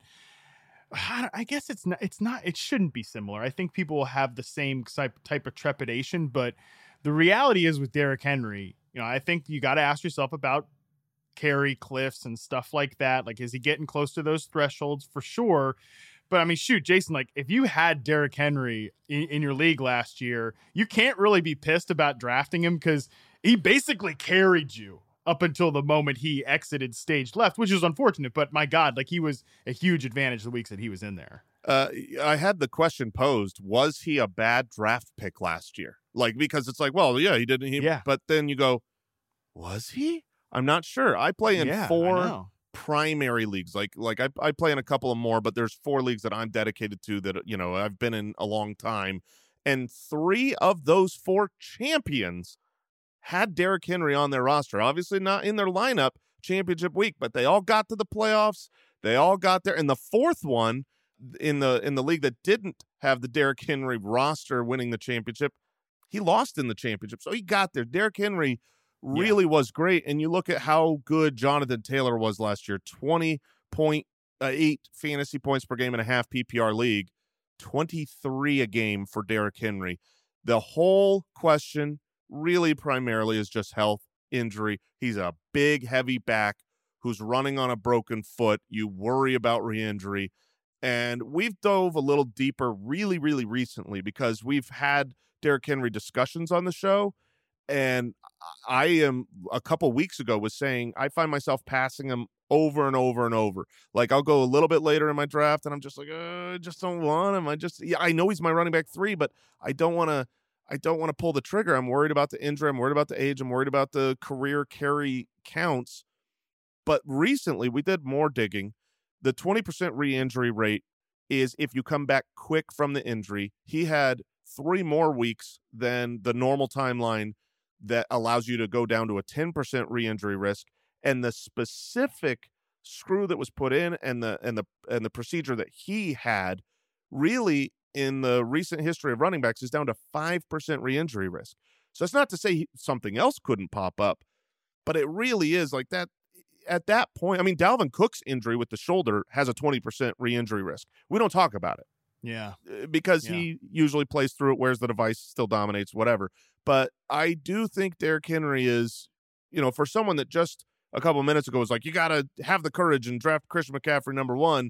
I guess it's not, it's not, it shouldn't be similar. I think people will have the same type type of trepidation, but the reality is with Derrick Henry, you know, I think you got to ask yourself about carry cliffs and stuff like that. Like, is he getting close to those thresholds? For sure. But I mean, shoot, Jason, like if you had Derrick Henry in, in your league last year, you can't really be pissed about drafting him because he basically carried you up until the moment he exited stage left, which is unfortunate. But my God, like he was a huge advantage the weeks that he was in there. Uh, I had the question posed, was he a bad draft pick last year? Like, because it's like, well, yeah, he didn't. He, yeah. But then you go, was he? I'm not sure. I play in yeah, four primary leagues. Like, like I, I play in a couple of more, but there's four leagues that I'm dedicated to that, you know, I've been in a long time. And three of those four champions had Derrick Henry on their roster. Obviously not in their lineup championship week, but they all got to the playoffs. They all got there. And the fourth one in the in the league that didn't have the Derrick Henry roster winning the championship, he lost in the championship. So he got there. Derrick Henry really yeah. was great. And you look at how good Jonathan Taylor was last year, twenty point eight fantasy points per game in a half P P R league, twenty-three a game for Derrick Henry. The whole question really primarily is just health, injury. He's a big, heavy back who's running on a broken foot. You worry about re-injury. And we've dove a little deeper really, really recently because we've had Derrick Henry discussions on the show. And I am a couple weeks ago was saying I find myself passing him over and over and over. Like I'll go a little bit later in my draft and I'm just like, uh, I just don't want him. I just, yeah, I know he's my running back three, but I don't want to, I don't want to pull the trigger. I'm worried about the injury. I'm worried about the age. I'm worried about the career carry counts. But recently we did more digging. The twenty percent re-injury rate is if you come back quick from the injury. He had three more weeks than the normal timeline that allows you to go down to a ten percent re-injury risk. And the specific screw that was put in and the and the and the procedure that he had really in the recent history of running backs is down to five percent re-injury risk. So it's not to say he, something else couldn't pop up, but it really is like that. At that point, I mean, Dalvin Cook's injury with the shoulder has a twenty percent re-injury risk. We don't talk about it. Yeah. Because yeah. he usually plays through it, wears the device, still dominates, whatever. But I do think Derrick Henry is, you know, for someone that just a couple minutes ago was like, you got to have the courage and draft Christian McCaffrey number one,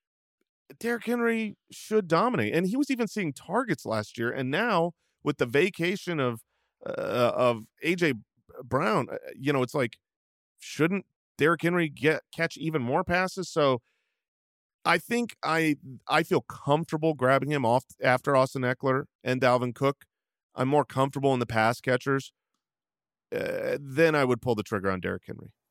Derrick Henry should dominate. And he was even seeing targets last year. And now with the vacation of, uh, of A J Brown, you know, it's like, shouldn't Derrick Henry get catch even more passes? So I think I I feel comfortable grabbing him off after Austin Eckler and Dalvin Cook. I'm more comfortable in the pass catchers. Uh, then I would pull the trigger on Derrick Henry.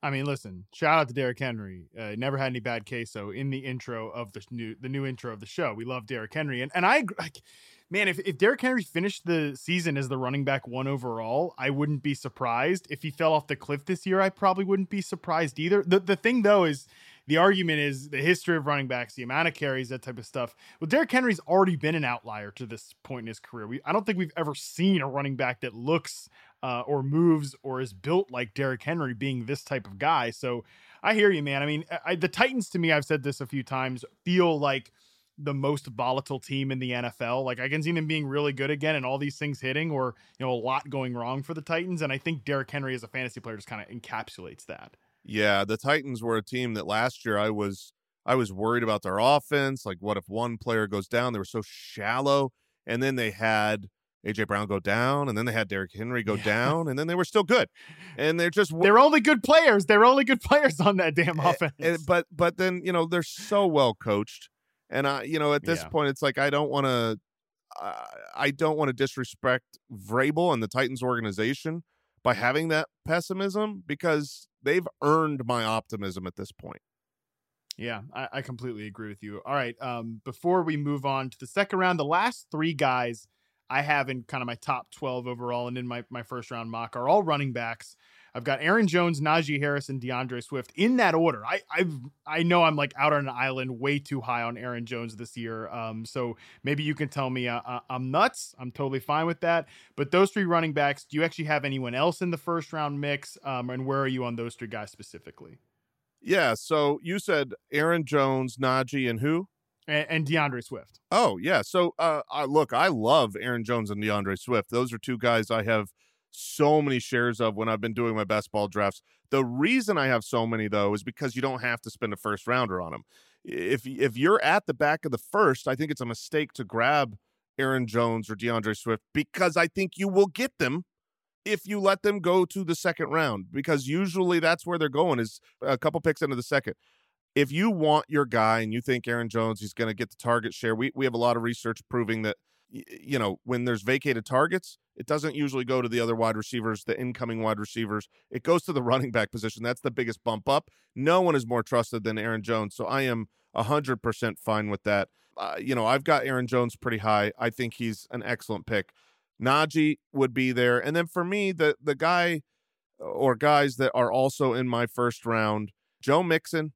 I mean, listen, shout out to Derrick Henry. Uh, never had any bad queso in the intro of the new the new intro of the show. We love Derrick Henry. And and I, like, man, if, if Derrick Henry finished the season as the running back one overall, I wouldn't be surprised. If he fell off the cliff this year, I probably wouldn't be surprised either. The the thing, though, is the argument is the history of running backs, the amount of carries, that type of stuff. Well, Derrick Henry's already been an outlier to this point in his career. We I don't think we've ever seen a running back that looks uh, or moves or is built like Derrick Henry being this type of guy. So I hear you, man. I mean, I, the Titans, to me, I've said this a few times, feel like the most volatile team in the N F L. Like, I can see them being really good again and all these things hitting, or, you know, a lot going wrong for the Titans. And I think Derrick Henry as a fantasy player just kind of encapsulates that. Yeah, the Titans were a team that last year I was I was worried about their offense. Like, what if one player goes down? They were so shallow. And then they had A J Brown go down, and then they had Derrick Henry go Yeah. down, and then they were still good. And they're just They're only good players. They're only good players on that damn offense. and, but but then, you know, they're so well coached. And I, you know, at this Yeah. point, it's like I don't want to uh, I don't want to disrespect Vrabel and the Titans organization by having that pessimism, because they've earned my optimism at this point. Yeah, I, I completely agree with you. All right. Um, before we move on to the second round, the last three guys I have in kind of my top twelve overall and in my, my first round mock are all running backs. I've got Aaron Jones, Najee Harris, and DeAndre Swift in that order. I I I know I'm like out on an island way too high on Aaron Jones this year. Um, so maybe you can tell me uh, I'm nuts. I'm totally fine with that. But those three running backs, do you actually have anyone else in the first round mix? Um, and where are you on those three guys specifically? Yeah, so you said Aaron Jones, Najee, and who? And, and DeAndre Swift. Oh, yeah. So, uh, I, look, I love Aaron Jones and DeAndre Swift. Those are two guys I have so many shares of when I've been doing my best ball drafts. The reason I have so many, though, is because you don't have to spend a first rounder on them. If, if you're at the back of the first, I think it's a mistake to grab Aaron Jones or DeAndre Swift, because I think you will get them if you let them go to the second round, because usually that's where they're going, is a couple picks into the second. If you want your guy and you think Aaron Jones is going to get the target share, we we have a lot of research proving that, you know, when there's vacated targets, it doesn't usually go to the other wide receivers, the incoming wide receivers. It goes to the running back position. That's the biggest bump up. No one is more trusted than Aaron Jones. So I am one hundred percent fine with that. Uh, you know, I've got Aaron Jones pretty high. I think he's an excellent pick. Najee would be there. And then for me, the the guy or guys that are also in my first round, Joe Mixon.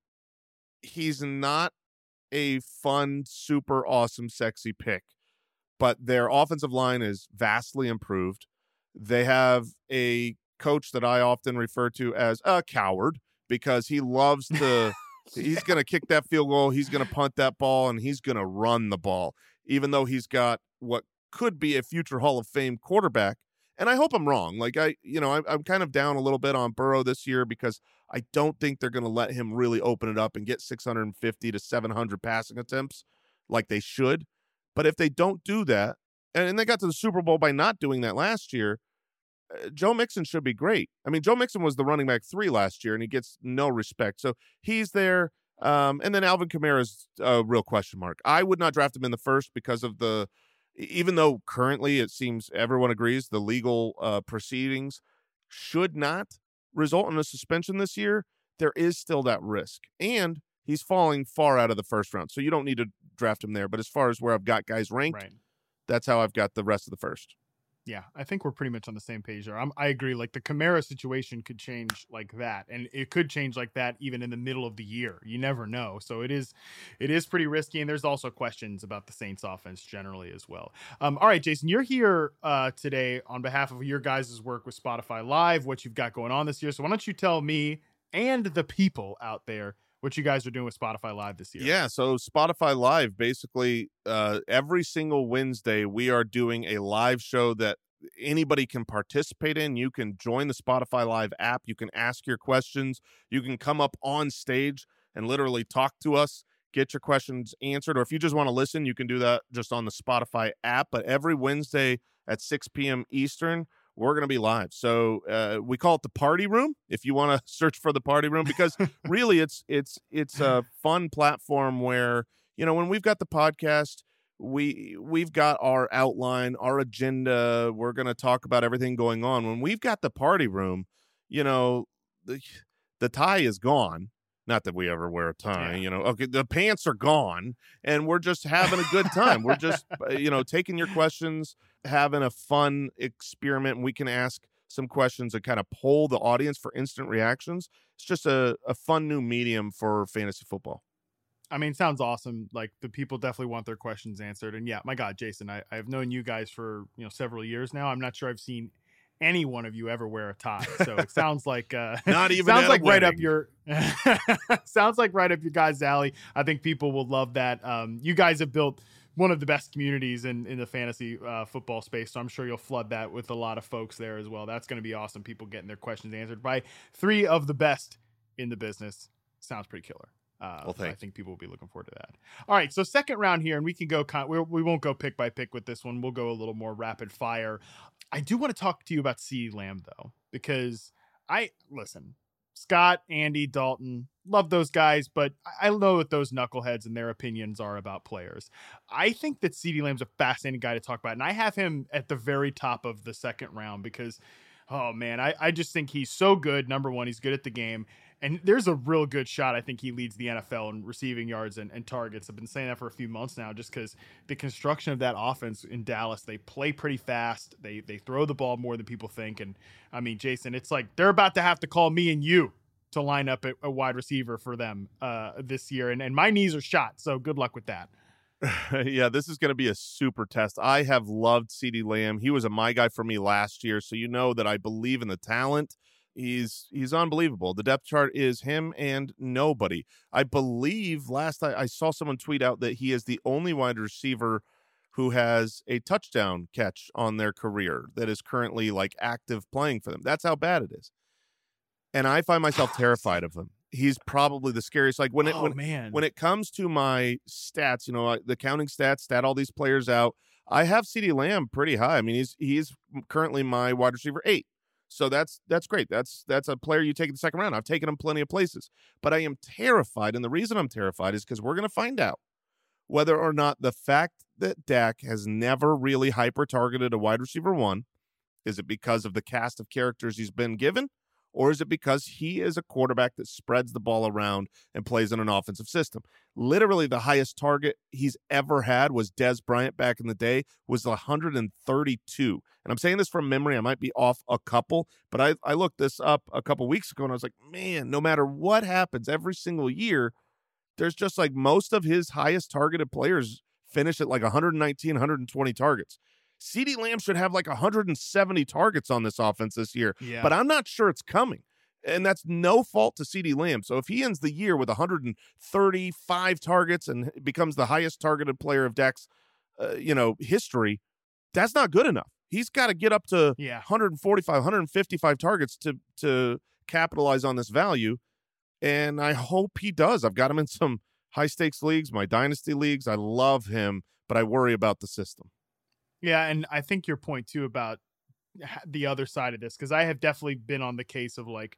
He's not a fun, super awesome, sexy pick, but their offensive line is vastly improved. They have a coach that I often refer to as a coward, because he loves to, he's going to kick that field goal, he's going to punt that ball, and he's going to run the ball, even though he's got what could be a future Hall of Fame quarterback. And I hope I'm wrong. Like, I, you know, I, I'm kind of down a little bit on Burrow this year, because I don't think they're going to let him really open it up and get six hundred fifty to seven hundred passing attempts like they should. But if they don't do that, and, and they got to the Super Bowl by not doing that last year, uh, Joe Mixon should be great. I mean, Joe Mixon was the running back three last year, and he gets no respect. So he's there. Um, and then Alvin Kamara is a real question mark. I would not draft him in the first because of the, even though currently it seems everyone agrees the legal uh, proceedings should not result in a suspension this year, there is still that risk. And he's falling far out of the first round, so you don't need to draft him there. But as far as where I've got guys ranked, Right. that's how I've got the rest of the first. Yeah, I think we're pretty much on the same page there. I'm, I agree. Like, the Kamara situation could change like that, and it could change like that even in the middle of the year. You never know. So it is, it is pretty risky. And there's also questions about the Saints offense generally as well. Um, all right, Jason, you're here uh, today on behalf of your guys' work with Spotify Live, what you've got going on this year. So why don't you tell me and the people out there what you guys are doing with Spotify Live this year? Yeah, so Spotify Live, basically uh, every single Wednesday, we are doing a live show that anybody can participate in. You can join the Spotify Live app. You can ask your questions. You can come up on stage and literally talk to us, get your questions answered. Or if you just want to listen, you can do that just on the Spotify app. But every Wednesday at six p.m. Eastern, we're going to be live. So uh, we call it the party room, if you want to search for the party room, because really it's it's it's a fun platform where, you know, when we've got the podcast, we we've got our outline, our agenda, we're going to talk about everything going on. When we've got the party room, you know, the, The tie is gone. Not that we ever wear a tie, Yeah. you know. Okay, the pants are gone, and we're just having a good time. We're just, uh, you know, taking your questions, having a fun experiment, and we can ask some questions and kind of poll the audience for instant reactions. It's just a, a fun new medium for fantasy football. I mean, sounds awesome. Like, the people definitely want their questions answered. And yeah, my God, Jason, I, I've known you guys for, you know, several years now. I'm not sure I've seen any one of you ever wear a tie. So it sounds like, uh, Not even sounds at a like right up wedding. your, sounds like right up your guys' alley. I think people will love that. Um, you guys have built one of the best communities in, in the fantasy uh, football space. So I'm sure you'll flood that with a lot of folks there as well. That's going to be awesome. People getting their questions answered by three of the best in the business. Sounds pretty killer. Uh, Well, I thanks. think people will be looking forward to that. All right, so second round here, and we can go. Con- we we won't go pick by pick with this one. We'll go a little more rapid fire. I do want to talk to you about CeeDee Lamb though, because I listen. Scott, Andy, Dalton, love those guys, but I I know what those knuckleheads and their opinions are about players. I think that CeeDee Lamb's a fascinating guy to talk about, and I have him at the very top of the second round because, oh man, I, I just think he's so good. Number one, he's good at the game. And there's a real good shot. I think he leads the N F L in receiving yards and, and targets. I've been saying that for a few months now, just because the construction of that offense in Dallas, they play pretty fast. They they throw the ball more than people think. And I mean, Jason, it's like they're about to have to call me and you to line up a, a wide receiver for them uh, this year. And, and my knees are shot. So good luck with that. Yeah, this is going to be a super test. I have loved CeeDee Lamb. He was a my guy for me last year, so you know that I believe in the talent. He's he's unbelievable. The depth chart is him and nobody. I believe last I, I saw someone tweet out that he is the only wide receiver who has a touchdown catch on their career that is currently like active playing for them. That's how bad it is. And I find myself terrified of him. He's probably the scariest. Like when it oh, when man. when it comes to my stats, you know, uh, the counting stats, stat all these players out. I have CeeDee Lamb pretty high. I mean, he's he's currently my wide receiver eight. So that's that's great. That's that's a player you take in the second round. I've taken him plenty of places, but I am terrified, and the reason I'm terrified is because we're going to find out whether or not the fact that Dak has never really hyper targeted a wide receiver one, is it because of the cast of characters he's been given, or is it because he is a quarterback that spreads the ball around and plays in an offensive system? Literally, the highest target he's ever had was Dez Bryant back in the day, was one hundred thirty-two. And I'm saying this from memory. I might be off a couple, but I, I looked this up a couple weeks ago, and I was like, man, no matter what happens every single year, there's just like most of his highest targeted players finish at like one nineteen, one twenty targets. CeeDee Lamb should have like one hundred seventy targets on this offense this year, Yeah. but I'm not sure it's coming. And that's no fault to CeeDee Lamb. So if he ends the year with one hundred thirty-five targets and becomes the highest targeted player of Dak's, uh, you know, history, that's not good enough. He's got to get up to Yeah. one forty-five, one fifty-five targets to to capitalize on this value. And I hope he does. I've got him in some high stakes leagues, my dynasty leagues. I love him, but I worry about the system. Yeah, and I think your point too about ha- the other side of this, because I have definitely been on the case of like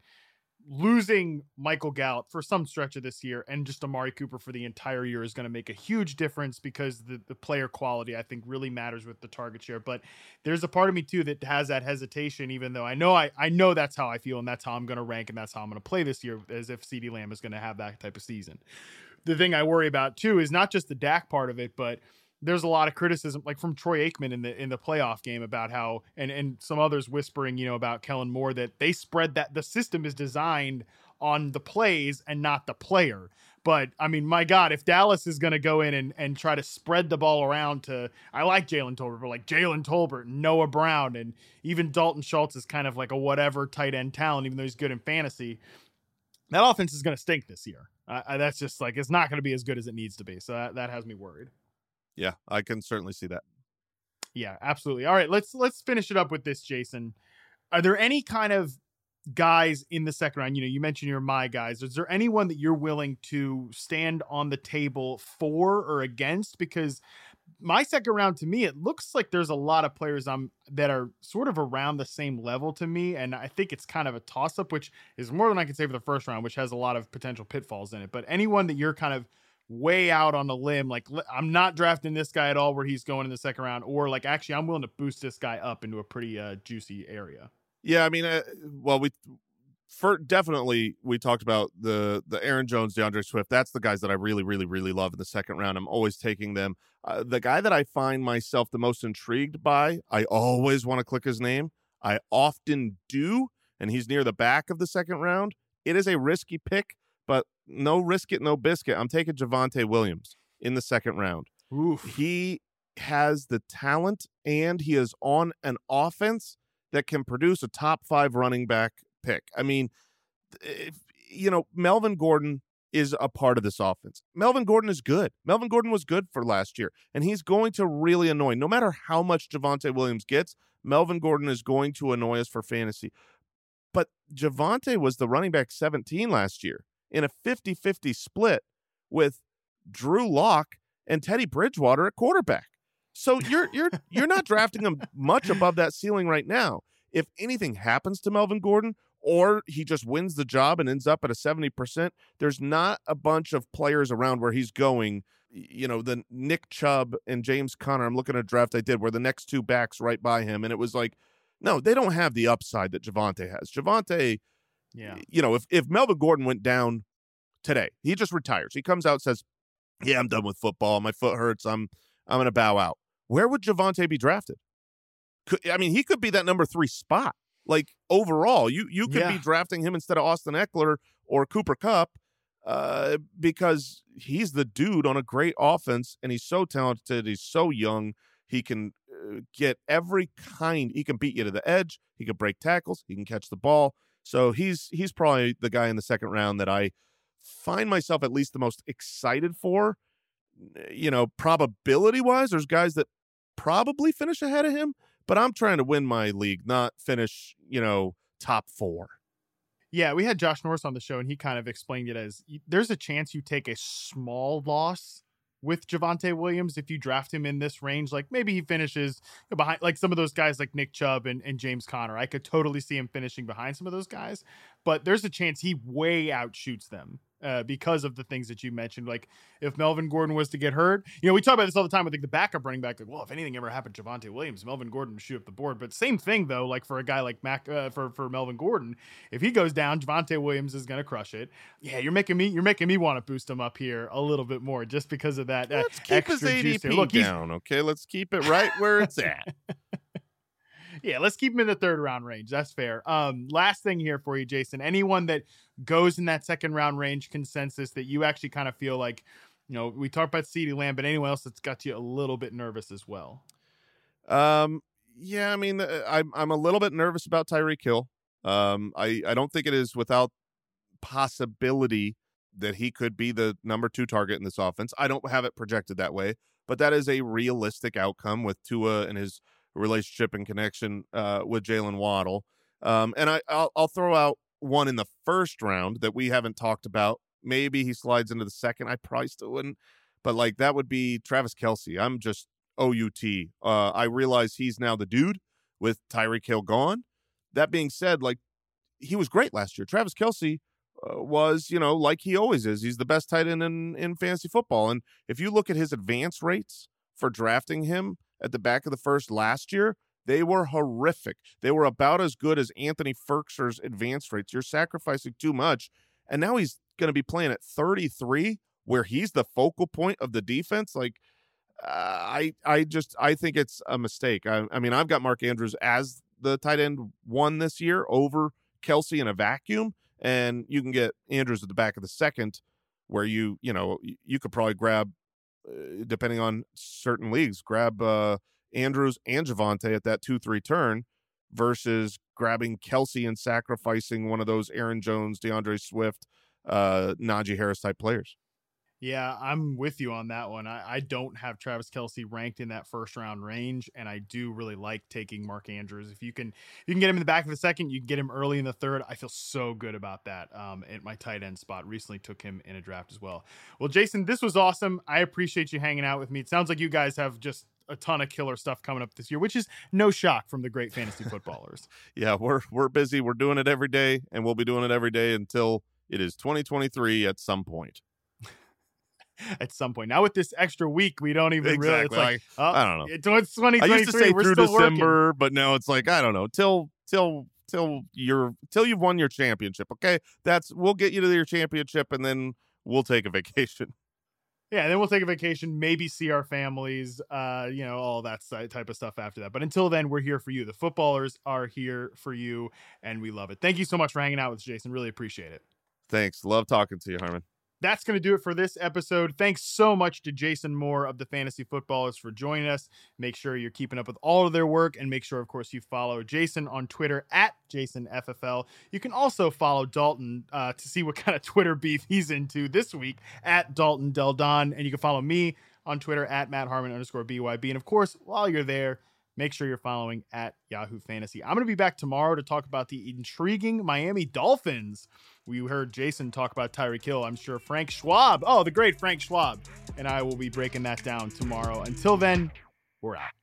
losing Michael Gallup for some stretch of this year and just Amari Cooper for the entire year is going to make a huge difference because the, the player quality, I think, really matters with the target share. But there's a part of me too that has that hesitation, even though I know I, I know that's how I feel and that's how I'm going to rank and that's how I'm going to play this year, as if CeeDee Lamb is going to have that type of season. The thing I worry about too is not just the Dak part of it, but there's a lot of criticism, like from Troy Aikman in the in the playoff game, about how, and and some others whispering, you know, about Kellen Moore, that they spread that the system is designed on the plays and not the player. But I mean, my God, if Dallas is going to go in and, and try to spread the ball around to, I like Jalen Tolbert, but like Jalen Tolbert, Noah Brown, and even Dalton Schultz is kind of like a whatever tight end talent, even though he's good in fantasy. That offense is going to stink this year. Uh, that's just like, it's not going to be as good as it needs to be. So that, that has me worried. Yeah, I can certainly see that. Yeah, absolutely. All right, let's let's finish it up with this, Jason. Are there any kind of guys in the second round? You know, you mentioned you're my guys. Is there anyone that you're willing to stand on the table for or against? Because my second round, to me, it looks like there's a lot of players um that are sort of around the same level to me, and I think it's kind of a toss-up, which is more than I can say for the first round, which has a lot of potential pitfalls in it. But anyone that you're kind of way out on a limb, like I'm not drafting this guy at all where he's going in the second round, or like actually I'm willing to boost this guy up into a pretty uh, juicy area. Yeah, I mean, uh, well, we for definitely, we talked about the the Aaron Jones, DeAndre Swift. That's the guys that I really, really, really love in the second round. I'm always taking them. Uh, the guy that I find myself the most intrigued by, I always want to click his name. I often do, and he's near the back of the second round. It is a risky pick, but no risk it, no biscuit. I'm taking Javonte Williams in the second round. Oof. He has the talent, and he is on an offense that can produce a top five running back pick. I mean, if, you know, Melvin Gordon is a part of this offense. Melvin Gordon is good. Melvin Gordon was good for last year, and he's going to really annoy. No matter how much Javonte Williams gets, Melvin Gordon is going to annoy us for fantasy. But Javonte was the running back seventeen last year in a fifty-fifty split with Drew Lock and Teddy Bridgewater at quarterback. So you're you're you're not drafting him much above that ceiling right now. If anything happens to Melvin Gordon, or he just wins the job and ends up at a seventy percent, there's not a bunch of players around where he's going. You know, the Nick Chubb and James Conner, I'm looking at a draft I did where the next two backs right by him, and it was like, no, they don't have the upside that Javonte has. Javonte, yeah, you know, if, if Melvin Gordon went down today, he just retires. He comes out and says, yeah, I'm done with football. My foot hurts. I'm I'm going to bow out. Where would Javonte be drafted? Could, I mean, he could be that number three spot. Like, overall, you, you could yeah. be drafting him instead of Austin Eckler or Cooper Kupp uh, because he's the dude on a great offense, and he's so talented. He's so young. He can uh, get every kind. He can beat you to the edge. He can break tackles. He can catch the ball. So he's he's probably the guy in the second round that I find myself at least the most excited for. You know, probability-wise, there's guys that probably finish ahead of him, but I'm trying to win my league, not finish, you know, top four. Yeah, we had Josh Norris on the show, and he kind of explained it as there's a chance you take a small loss with Javonte Williams if you draft him in this range. Like, maybe he finishes behind, like some of those guys like Nick Chubb and, and James Conner. I could totally see him finishing behind some of those guys, but there's a chance he way outshoots them. Uh, because of the things that you mentioned. Like, if Melvin Gordon was to get hurt, you know, we talk about this all the time with like the backup running back. Like, well, if anything ever happened to Javonte Williams, Melvin Gordon would shoot up the board. But same thing though, like for a guy like Mac, uh, for for Melvin Gordon, if he goes down, Javonte Williams is going to crush it. Yeah, you're making me you're making me want to boost him up here a little bit more just because of that. Uh, Let's keep his A D P Look, down, okay? Let's keep it right where it's at. Yeah, let's keep him in the third round range. That's fair. Um, last thing here for you, Jason. Anyone that goes in that second round range consensus that you actually kind of feel like, you know, we talked about CeeDee Lamb, but anyone else that's got you a little bit nervous as well? Um, yeah, I mean, I'm I'm a little bit nervous about Tyreek Hill. Um, I I don't think it is without possibility that he could be the number two target in this offense. I don't have it projected that way, but that is a realistic outcome with Tua and his relationship and connection uh, with Jalen Waddle. Um, and I, I'll, I'll throw out one in the first round that we haven't talked about. Maybe he slides into the second. I probably still wouldn't. But, like, that would be Travis Kelce. I'm just O U T. Uh, I realize he's now the dude with Tyreek Hill gone. That being said, like, he was great last year. Travis Kelce uh, was, you know, like he always is. He's the best tight end in, in fantasy football. And if you look at his advance rates for drafting him at the back of the first last year, they were horrific. They were about as good as Anthony Ferkser's advance rates. You're sacrificing too much. And now he's going to be playing at thirty-three, where he's the focal point of the defense. Like, uh, I I just, I think it's a mistake. I, I mean, I've got Mark Andrews as the tight end one this year over Kelce in a vacuum. And you can get Andrews at the back of the second, where you, you know, you could probably grab, Uh, depending on certain leagues, grab uh, Andrews and Javonte at that two three turn versus grabbing Kelce and sacrificing one of those Aaron Jones, DeAndre Swift, uh, Najee Harris type players. Yeah, I'm with you on that one. I, I don't have Travis Kelce ranked in that first round range, and I do really like taking Mark Andrews. If you can, if you can get him in the back of the second, you can get him early in the third. I feel so good about that. Um, at my tight end spot, recently took him in a draft as well. Well, Jason, this was awesome. I appreciate you hanging out with me. It sounds like you guys have just a ton of killer stuff coming up this year, which is no shock from the great fantasy footballers. Yeah, we're we're busy. We're doing it every day, and we'll be doing it every day until it is twenty twenty-three at some point. At some point. Now with this extra week, we don't even exactly. really. It's like, I, oh, I don't know. It's twenty twenty-three. I used to say we're through still December, working. but now it's like I don't know till till till you're till you've won your championship. Okay, that's we'll get you to your championship, and then we'll take a vacation. Yeah, then we'll take a vacation, maybe see our families, uh, you know, all that type of stuff after that. But until then, we're here for you. The footballers are here for you, and we love it. Thank you so much for hanging out with us, Jason. Really appreciate it. Thanks. Love talking to you, Harmon. That's going to do it for this episode. Thanks so much to Jason Moore of the Fantasy Footballers for joining us. Make sure you're keeping up with all of their work, and make sure, of course, you follow Jason on Twitter at Jason F F L. You can also follow Dalton uh, to see what kind of Twitter beef he's into this week at Dalton Del Don. And you can follow me on Twitter at Matt Harmon underscore B Y B. And of course, while you're there, make sure you're following at Yahoo Fantasy. I'm going to be back tomorrow to talk about the intriguing Miami Dolphins. We heard Jason talk about Tyreek Hill. I'm sure Frank Schwab, oh, the great Frank Schwab, and I will be breaking that down tomorrow. Until then, we're out.